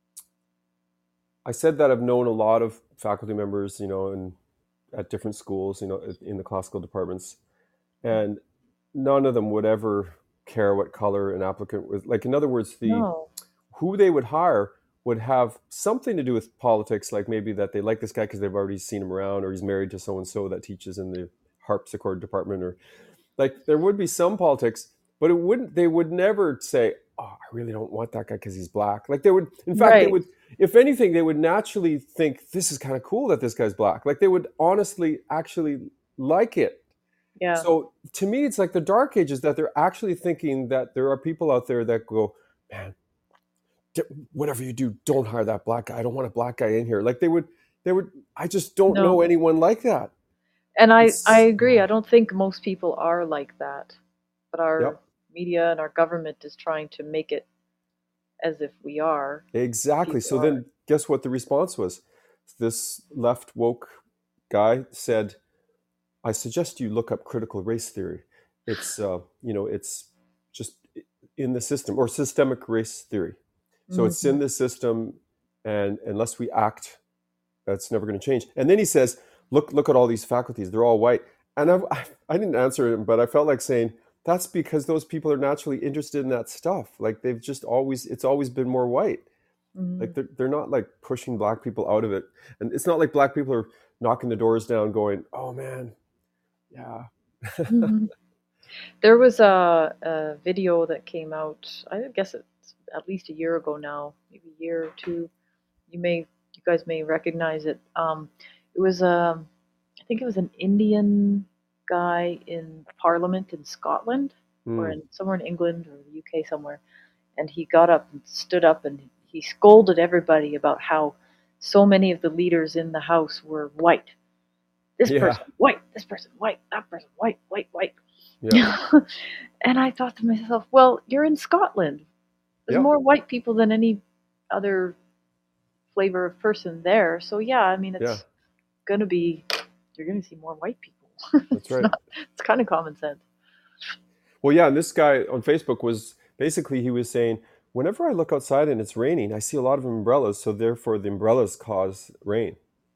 I said that I've known a lot of faculty members, you know, and at different schools, you know, in the classical departments, and none of them would ever care what color an applicant was. Like, in other words, the No. who they would hire would have something to do with politics, like maybe that they like this guy because they've already seen him around, or he's married to so and so that teaches in the harpsichord department, or like there would be some politics, but it wouldn't. They would never say, "Oh, I really don't want that guy because he's black." Like they would, in fact, they Right. would. If anything, they would naturally think this is kind of cool that this guy's black. Like they would honestly, actually like it. Yeah. So to me, it's like the dark ages that they're actually thinking that there are people out there that go, man, whatever you do, don't hire that black guy. I don't want a black guy in here. Like they would, they would. I just don't know No. anyone like that. And I, I It's agree. I don't think most people are like that. But our yep, media and our government is trying to make it as if we are. exactly. People So are. then, guess what the response was? This left woke guy said, "I suggest you look up critical race theory. It's uh, you know, it's just in the system, or systemic race theory. So it's Hmm. in the system, and unless we act, that's never going to change." And then he says, "Look, look at all these faculties; they're all white." And I, I, I didn't answer him, but I felt like saying that's because those people are naturally interested in that stuff. Like they've just always, it's always been more white. Hmm. Like they're they're not like pushing black people out of it, and it's not like black people are knocking the doors down, going, "Oh man, yeah." Hmm. There was a, a video that came out, I guess it's at least a year ago now, maybe a year or two. You may, you guys may recognize it. Um, it was, um, I think it was an Indian guy in Parliament in Scotland or Mm, in somewhere in England or the U K somewhere, and he got up and stood up and he scolded everybody about how so many of the leaders in the House were white. This yeah, person white, this person white, that person white, white, white. yeah, And I thought to myself, well, you're in Scotland. There's yeah, more white people than any other flavor of person there. So yeah, I mean, yeah. it's gonna be, you're gonna see more white people. That's It's right. not. It's kind of common sense. Well, yeah, and this guy on Facebook was basically he was saying, whenever I look outside and it's raining, I see a lot of umbrellas, so therefore the umbrellas cause rain.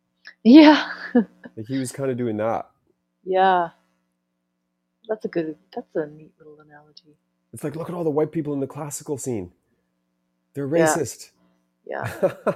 Yeah. Like he was kind of doing that. Yeah. That's a good. That's a neat little analogy. It's like, look at all the white people in the classical scene. They're Yeah. racist. Yeah.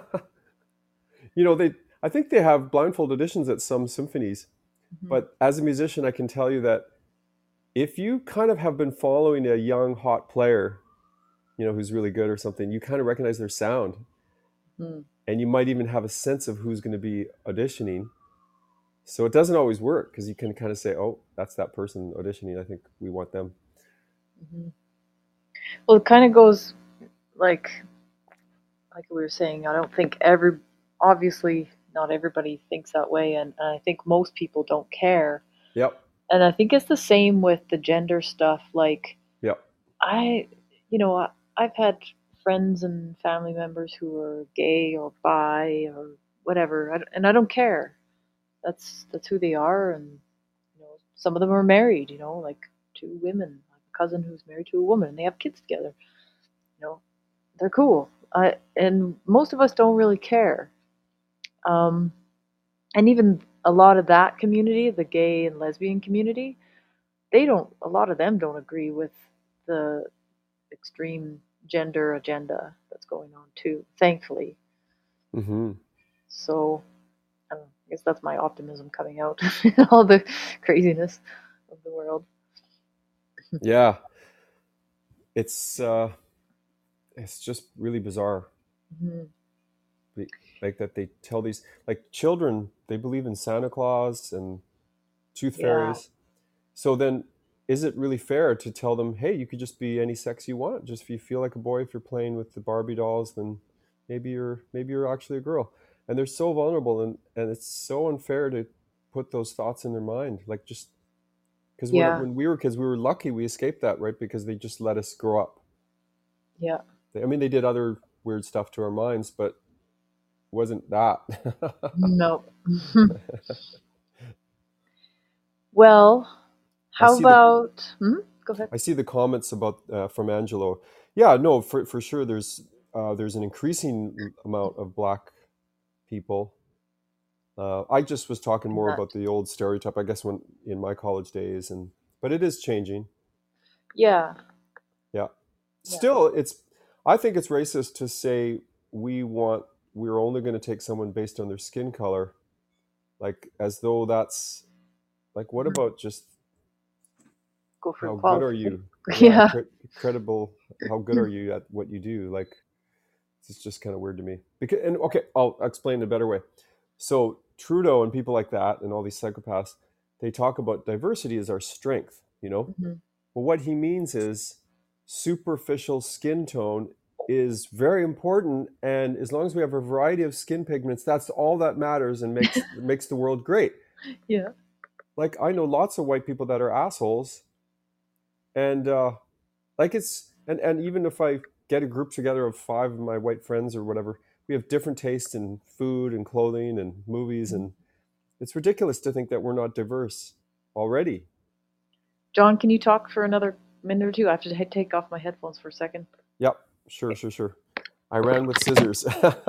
You know, they I think they have blindfold auditions at some symphonies, Hmm. but as a musician, I can tell you that if you kind of have been following a young hot player, you know, who's really good or something, you kind of recognize their sound, Hmm. and you might even have a sense of who's going to be auditioning. So it doesn't always work because you can kind of say, "Oh, that's that person auditioning. I think we want them." Hmm. Well, it kind of goes like like we were saying. I don't think every obviously not everybody thinks that way, and, and I think most people don't care. Yep. And I think it's the same with the gender stuff. Like Yep. I, you know, I, I've had friends and family members who are gay or bi or whatever, I, and I don't care. That's that's who they are, and you know, some of them are married. You know, like two women, like a cousin who's married to a woman, and they have kids together. You know, they're cool. I and most of us don't really care. Um, and even a lot of that community, the gay and lesbian community, they don't. A lot of them don't agree with the extreme gender agenda that's going on too, thankfully. Hmm. So I, don't know, I guess that's my optimism coming out in all the craziness of the world. Yeah. It's uh, it's just really bizarre. Mhm. like that they tell these, like children, they believe in Santa Claus and tooth Yeah. fairies. So then, is it really fair to tell them, hey, you could just be any sex you want? Just if you feel like a boy, if you're playing with the Barbie dolls, then maybe you're maybe you're actually a girl. And they're so vulnerable, and and it's so unfair to put those thoughts in their mind. Like just because when Yeah. when we were kids, we were lucky we escaped that, right? Because they just let us grow up. Yeah. They, I mean, they did other weird stuff to our minds, but it wasn't that. No. Well, I how see the about? Hmm? Go ahead. I see the comments about uh, from Angelo. Yeah, no, for for sure. There's uh, there's an increasing amount of black people. Uh, I just was talking In more that. about the old stereotype, I guess, when in my college days, and but it is changing. Yeah. Yeah, Yeah. still, it's. I think it's racist to say we want we're only going to take someone based on their skin color, like as though that's like what Mhm. about just Go for how good are qualification. you? Yeah, Yeah. cre- credible. How good are you at what you do? Like it's just kind of weird to me. Because and okay, I'll explain it a better way. So Trudeau and people like that and all these psychopaths, they talk about diversity as our strength, you know? Mhm. Well, what he means is superficial skin tone is very important, and as long as we have a variety of skin pigments, that's all that matters and makes makes the world great. Yeah. Like I know lots of white people that are assholes, and uh, like it's and and even if I get a group together of five of my white friends or whatever, we have different tastes in food and clothing and movies, Mhm. and it's ridiculous to think that we're not diverse already. John, can you talk for another minute or two? I have to he- take off my headphones for a second. Yep, sure, sure, sure. I ran with scissors.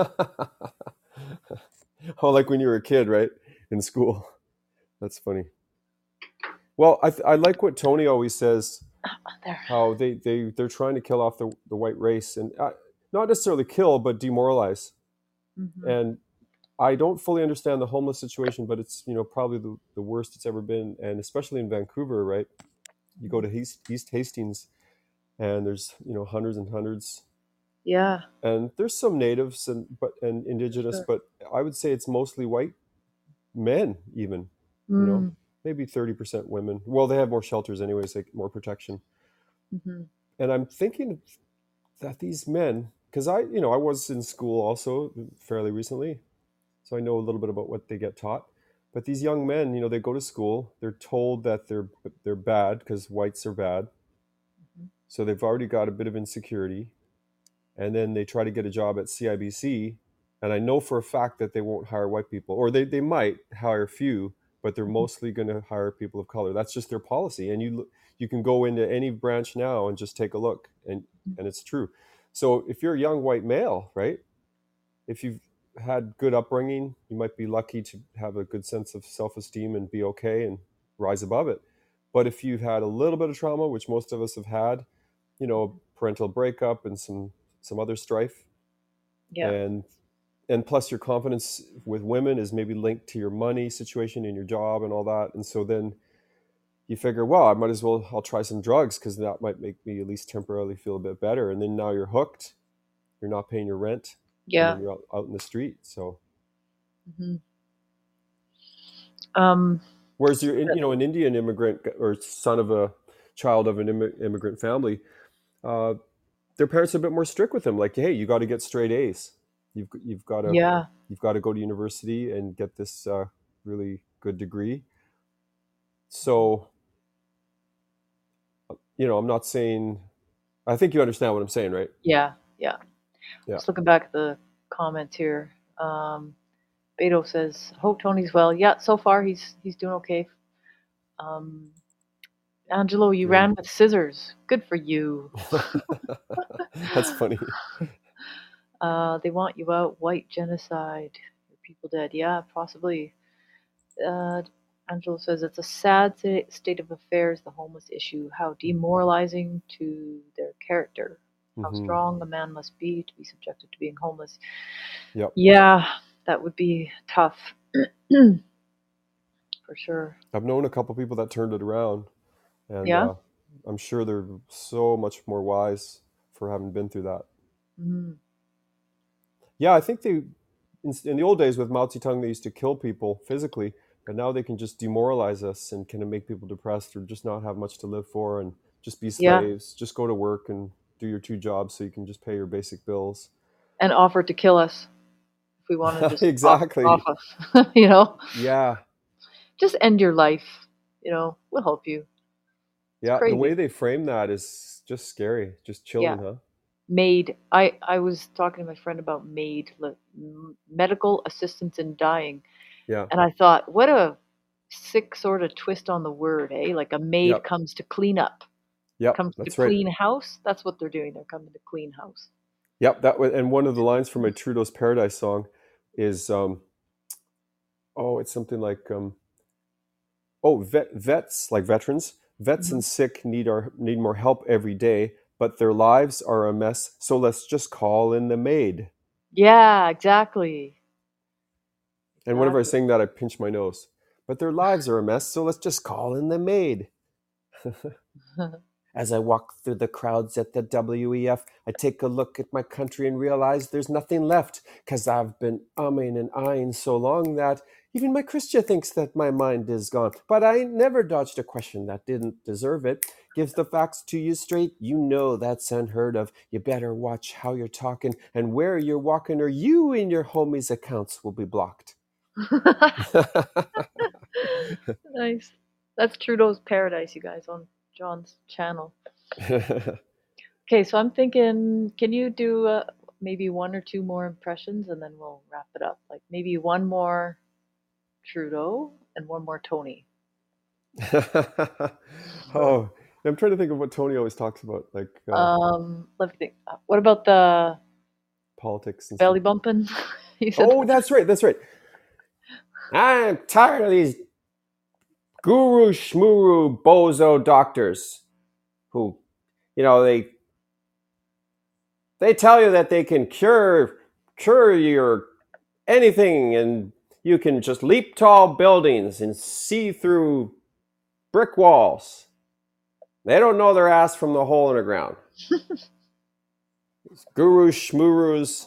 Oh, like when you were a kid, right? In school. That's funny. Well, I, th- I like what Tony always says, There. how they, they, they're trying to kill off the, the white race and uh, not necessarily kill, but demoralize. Hmm. And I don't fully understand the homeless situation, but it's, you know, probably the, the worst it's ever been. And especially in Vancouver, right? You go Hmm. to East, East Hastings and there's, you know, hundreds and hundreds. Yeah, And there's some natives and but and for indigenous, sure. but I would say it's mostly white men even, you know, Mm. maybe thirty percent women. Well, they have more shelters anyways, like more protection. Hmm. And I'm thinking that these men, because I, you know, I was in school also fairly recently, so I know a little bit about what they get taught. But these young men, you know, they go to school, they're told that they're they're bad because whites are bad, Hmm. so they've already got a bit of insecurity, and then they try to get a job at C I B C, and I know for a fact that they won't hire white people, or they, they might hire a few, but they're Hmm. mostly going to hire people of color. That's just their policy, and you you can go into any branch now and just take a look, and and it's true. So if you're a young white male, right? If you've had good upbringing, you might be lucky to have a good sense of self-esteem and be okay and rise above it. But if you've had a little bit of trauma, which most of us have had, you know, parental breakup and some some other strife, Yeah. and and plus your confidence with women is maybe linked to your money situation and your job and all that, and so then you figure, well, I might as well I'll try some drugs because that might make me at least temporarily feel a bit better, and then now you're hooked, you're not paying your rent, and Yeah. then you're out, out in the street. So Hmm. Um. whereas you're in, you know, an Indian immigrant or son of a child of an immi- immigrant family, uh, their parents are a bit more strict with them. Like, hey, you got to get straight A's. You've you've got to Yeah. you've got to go to university and get this uh, really good degree. Hmm. So you know, I'm not saying. I think you understand what I'm saying, right? Yeah. Yeah. Yeah. Just looking back at the comments here. Um, Beto says, "Hope Tony's well. Yeah, so far he's he's doing okay." Um, Angelo, you Good. ran with scissors. Good for you. That's funny. Uh, they want you out. White genocide. Your people dead. Yeah, possibly. Uh, Angelo says it's a sad state of affairs, the homeless issue. How demoralizing to their character. How Hmm. strong a man must be to be subjected to being homeless. Yep. Yeah, that would be tough for sure. I've known a couple people that turned it around, and Yeah. uh, I'm sure they're so much more wise for having been through that. Mm. Yeah, I think they in, in the old days with Mao Zedong, they used to kill people physically, but now they can just demoralize us and kind of make people depressed or just not have much to live for and just be Yeah, slaves. Just go to work and do your two jobs so you can just pay your basic bills. and offer to kill us if we want to just off off Exactly. us. You know, Yeah. just end your life. You know, we'll help you. It's Yeah. The way crazy. they frame that is just scary, just Yeah, chilling, huh? MAID. I I was talking to my friend about MAID, like, m- medical assistance in dying, Yeah. and I thought, what a sick sort of twist on the word, eh? Like a maid Yep. comes to clean up, Yep. comes to That's right. clean house. That's what they're doing. They're coming to clean house. Yep. That was, and one of the lines from my Trudeau's Paradise song is, um, oh, it's something like, um, oh, vet, vets like veterans, vets Hmm. and sick need our need more help every day, but their lives are a mess. So let's just call in the maid. Yeah, exactly. And whenever I Exactly. sing that, I pinch my nose. But their lives are a mess, so let's just call in the maid. As I walk through the crowds at the W E F, I take a look at my country and realize there's nothing left, 'cause I've been umming and eyeing so long that even my Christia thinks that my mind is gone. But I ain't never dodged a question that didn't deserve it. Gives the facts to you straight, you know that's unheard of. You better watch how you're talking and where you're walking, or you and your homies' accounts will be blocked. Nice. That's Trudeau's Paradise, you guys, on John's channel. Okay, so I'm thinking, can you do uh, maybe one or two more impressions and then we'll wrap it up? Like maybe one more Trudeau and one more Tony. Oh, I'm trying to think of what Tony always talks about, like uh, Um, let me think. Uh, What about the politics and stuff. belly bumping? You said Oh, that. that's right. That's right. I'm tired of these guru schmuru bozo doctors who, you know, they they tell you that they can cure cure your anything, and you can just leap tall buildings and see through brick walls. They don't know their ass from the hole in the ground. Guru schmurus.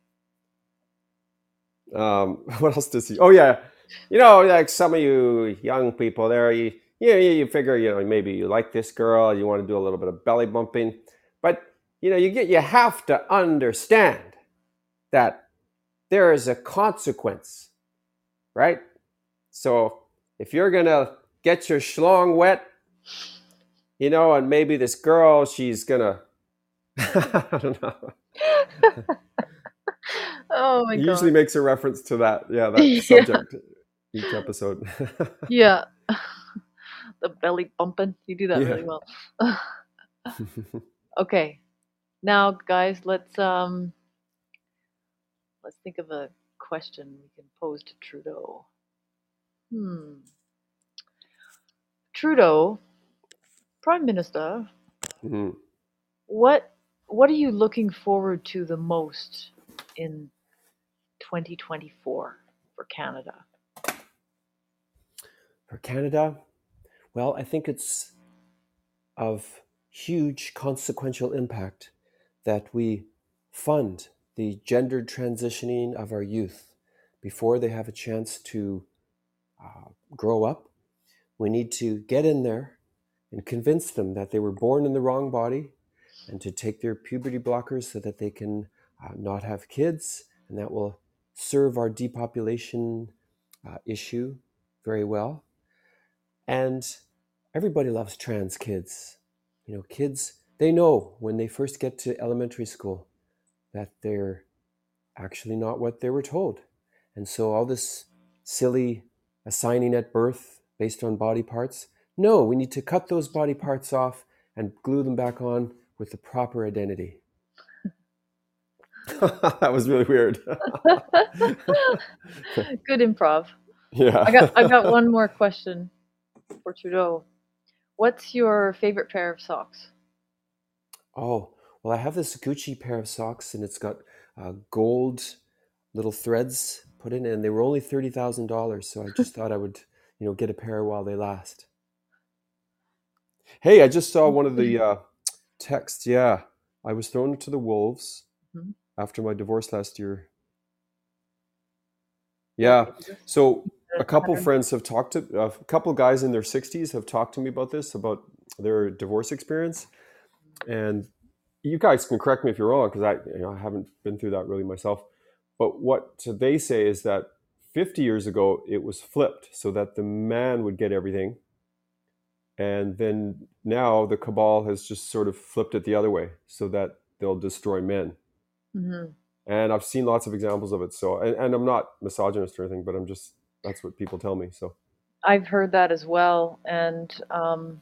Um, what else does he? Oh yeah, you know, like some of you young people there, you you you figure, you know, maybe you like this girl, you want to do a little bit of belly bumping, but you know, you get you have to understand that there is a consequence, right? So if you're gonna get your schlong wet, you know, and maybe this girl, she's gonna, I don't know. Oh my He usually God. makes a reference to that, yeah, that Yeah. subject each episode. Yeah. The belly bumping. You do that Yeah. really well. Okay. Now, guys, let's um let's think of a question we can pose to Trudeau. Hmm. Trudeau, Prime Minister, Mhm. what what are you looking forward to the most in twenty twenty-four for Canada? For Canada, well, I think it's of huge consequential impact that we fund the gendered transitioning of our youth before they have a chance to uh, grow up. We need to get in there and convince them that they were born in the wrong body and to take their puberty blockers so that they can uh, not have kids, and that will serve our depopulation uh, issue very well. And everybody loves trans kids. You know, kids, they know when they first get to elementary school that they're actually not what they were told. And so all this silly assigning at birth based on body parts, no, we need to cut those body parts off and glue them back on with the proper identity. That was really weird. Good improv. Yeah. I got I got one more question for Trudeau. What's your favorite pair of socks? Oh, well, I have this Gucci pair of socks and it's got uh, gold little threads put in it, and they were only thirty thousand dollars. So I just thought I would, you know, get a pair while they last. Hey, I just saw one of the uh, texts. Yeah, I was thrown to the wolves Mhm. after my divorce last year. Four Yeah. kids. So a one couple hundred. friends have talked to a couple guys in their sixties have talked to me about this, about their divorce experience. And you guys can correct me if you're wrong, because I, you know, I haven't been through that really myself. But what they say is that fifty years ago it was flipped, so that the man would get everything, and then now the cabal has just sort of flipped it the other way, so that they'll destroy men. Mm-hmm. And I've seen lots of examples of it. So, and, and I'm not misogynist or anything, but I'm just, that's what people tell me. So I've heard that as well, and um,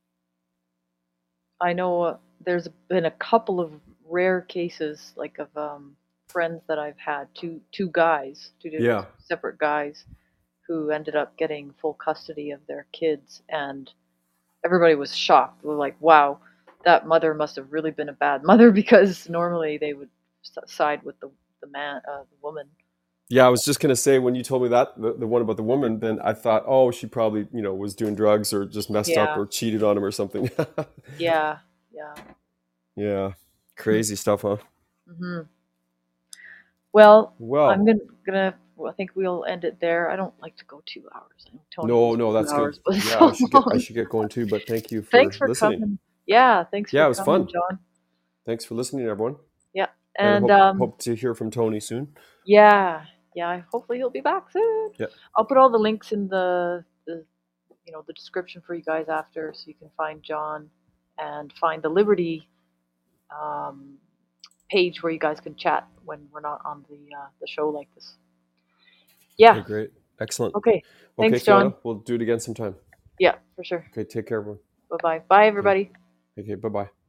I know uh, there's been a couple of rare cases, like of um, friends that I've had, two two guys, two di- yeah, separate guys, who ended up getting full custody of their kids, and everybody was shocked. They were like, "Wow, that mother must have really been a bad mother," because normally they would s- side with the the man, uh, the woman. yeah. I was just gonna say, when you told me that the, the one about the woman, then I thought, oh, she probably, you know, was doing drugs or just messed up Yeah, or cheated on him or something. yeah, yeah. Yeah, crazy stuff, huh? hmm Well, I'm Well, gonna gonna. Well, I think we'll end it there. I don't like to go two hours. I know Tony no, goes for no, two that's good. hours, but it's Yeah, I so should get I long. should get going too. But thank you Thanks for for listening. coming. Yeah, thanks Yeah, for it was coming, fun. John. Thanks for listening, everyone, Yeah, and I and hope um, hope to hear from Tony soon. yeah, yeah. Hopefully he'll be back soon. Yeah, I'll put all the links in the the you know the description for you guys after, so you can find John and find the Liberty um, page where you guys can chat when we're not on the uh, the show like this. okay, Yeah. great, excellent. Okay. Okay, Thanks, John. Fiona, we'll do it again sometime. Yeah, for sure. Okay, take care, everyone. Bye bye. Bye, Okay, everybody. okay, bye bye.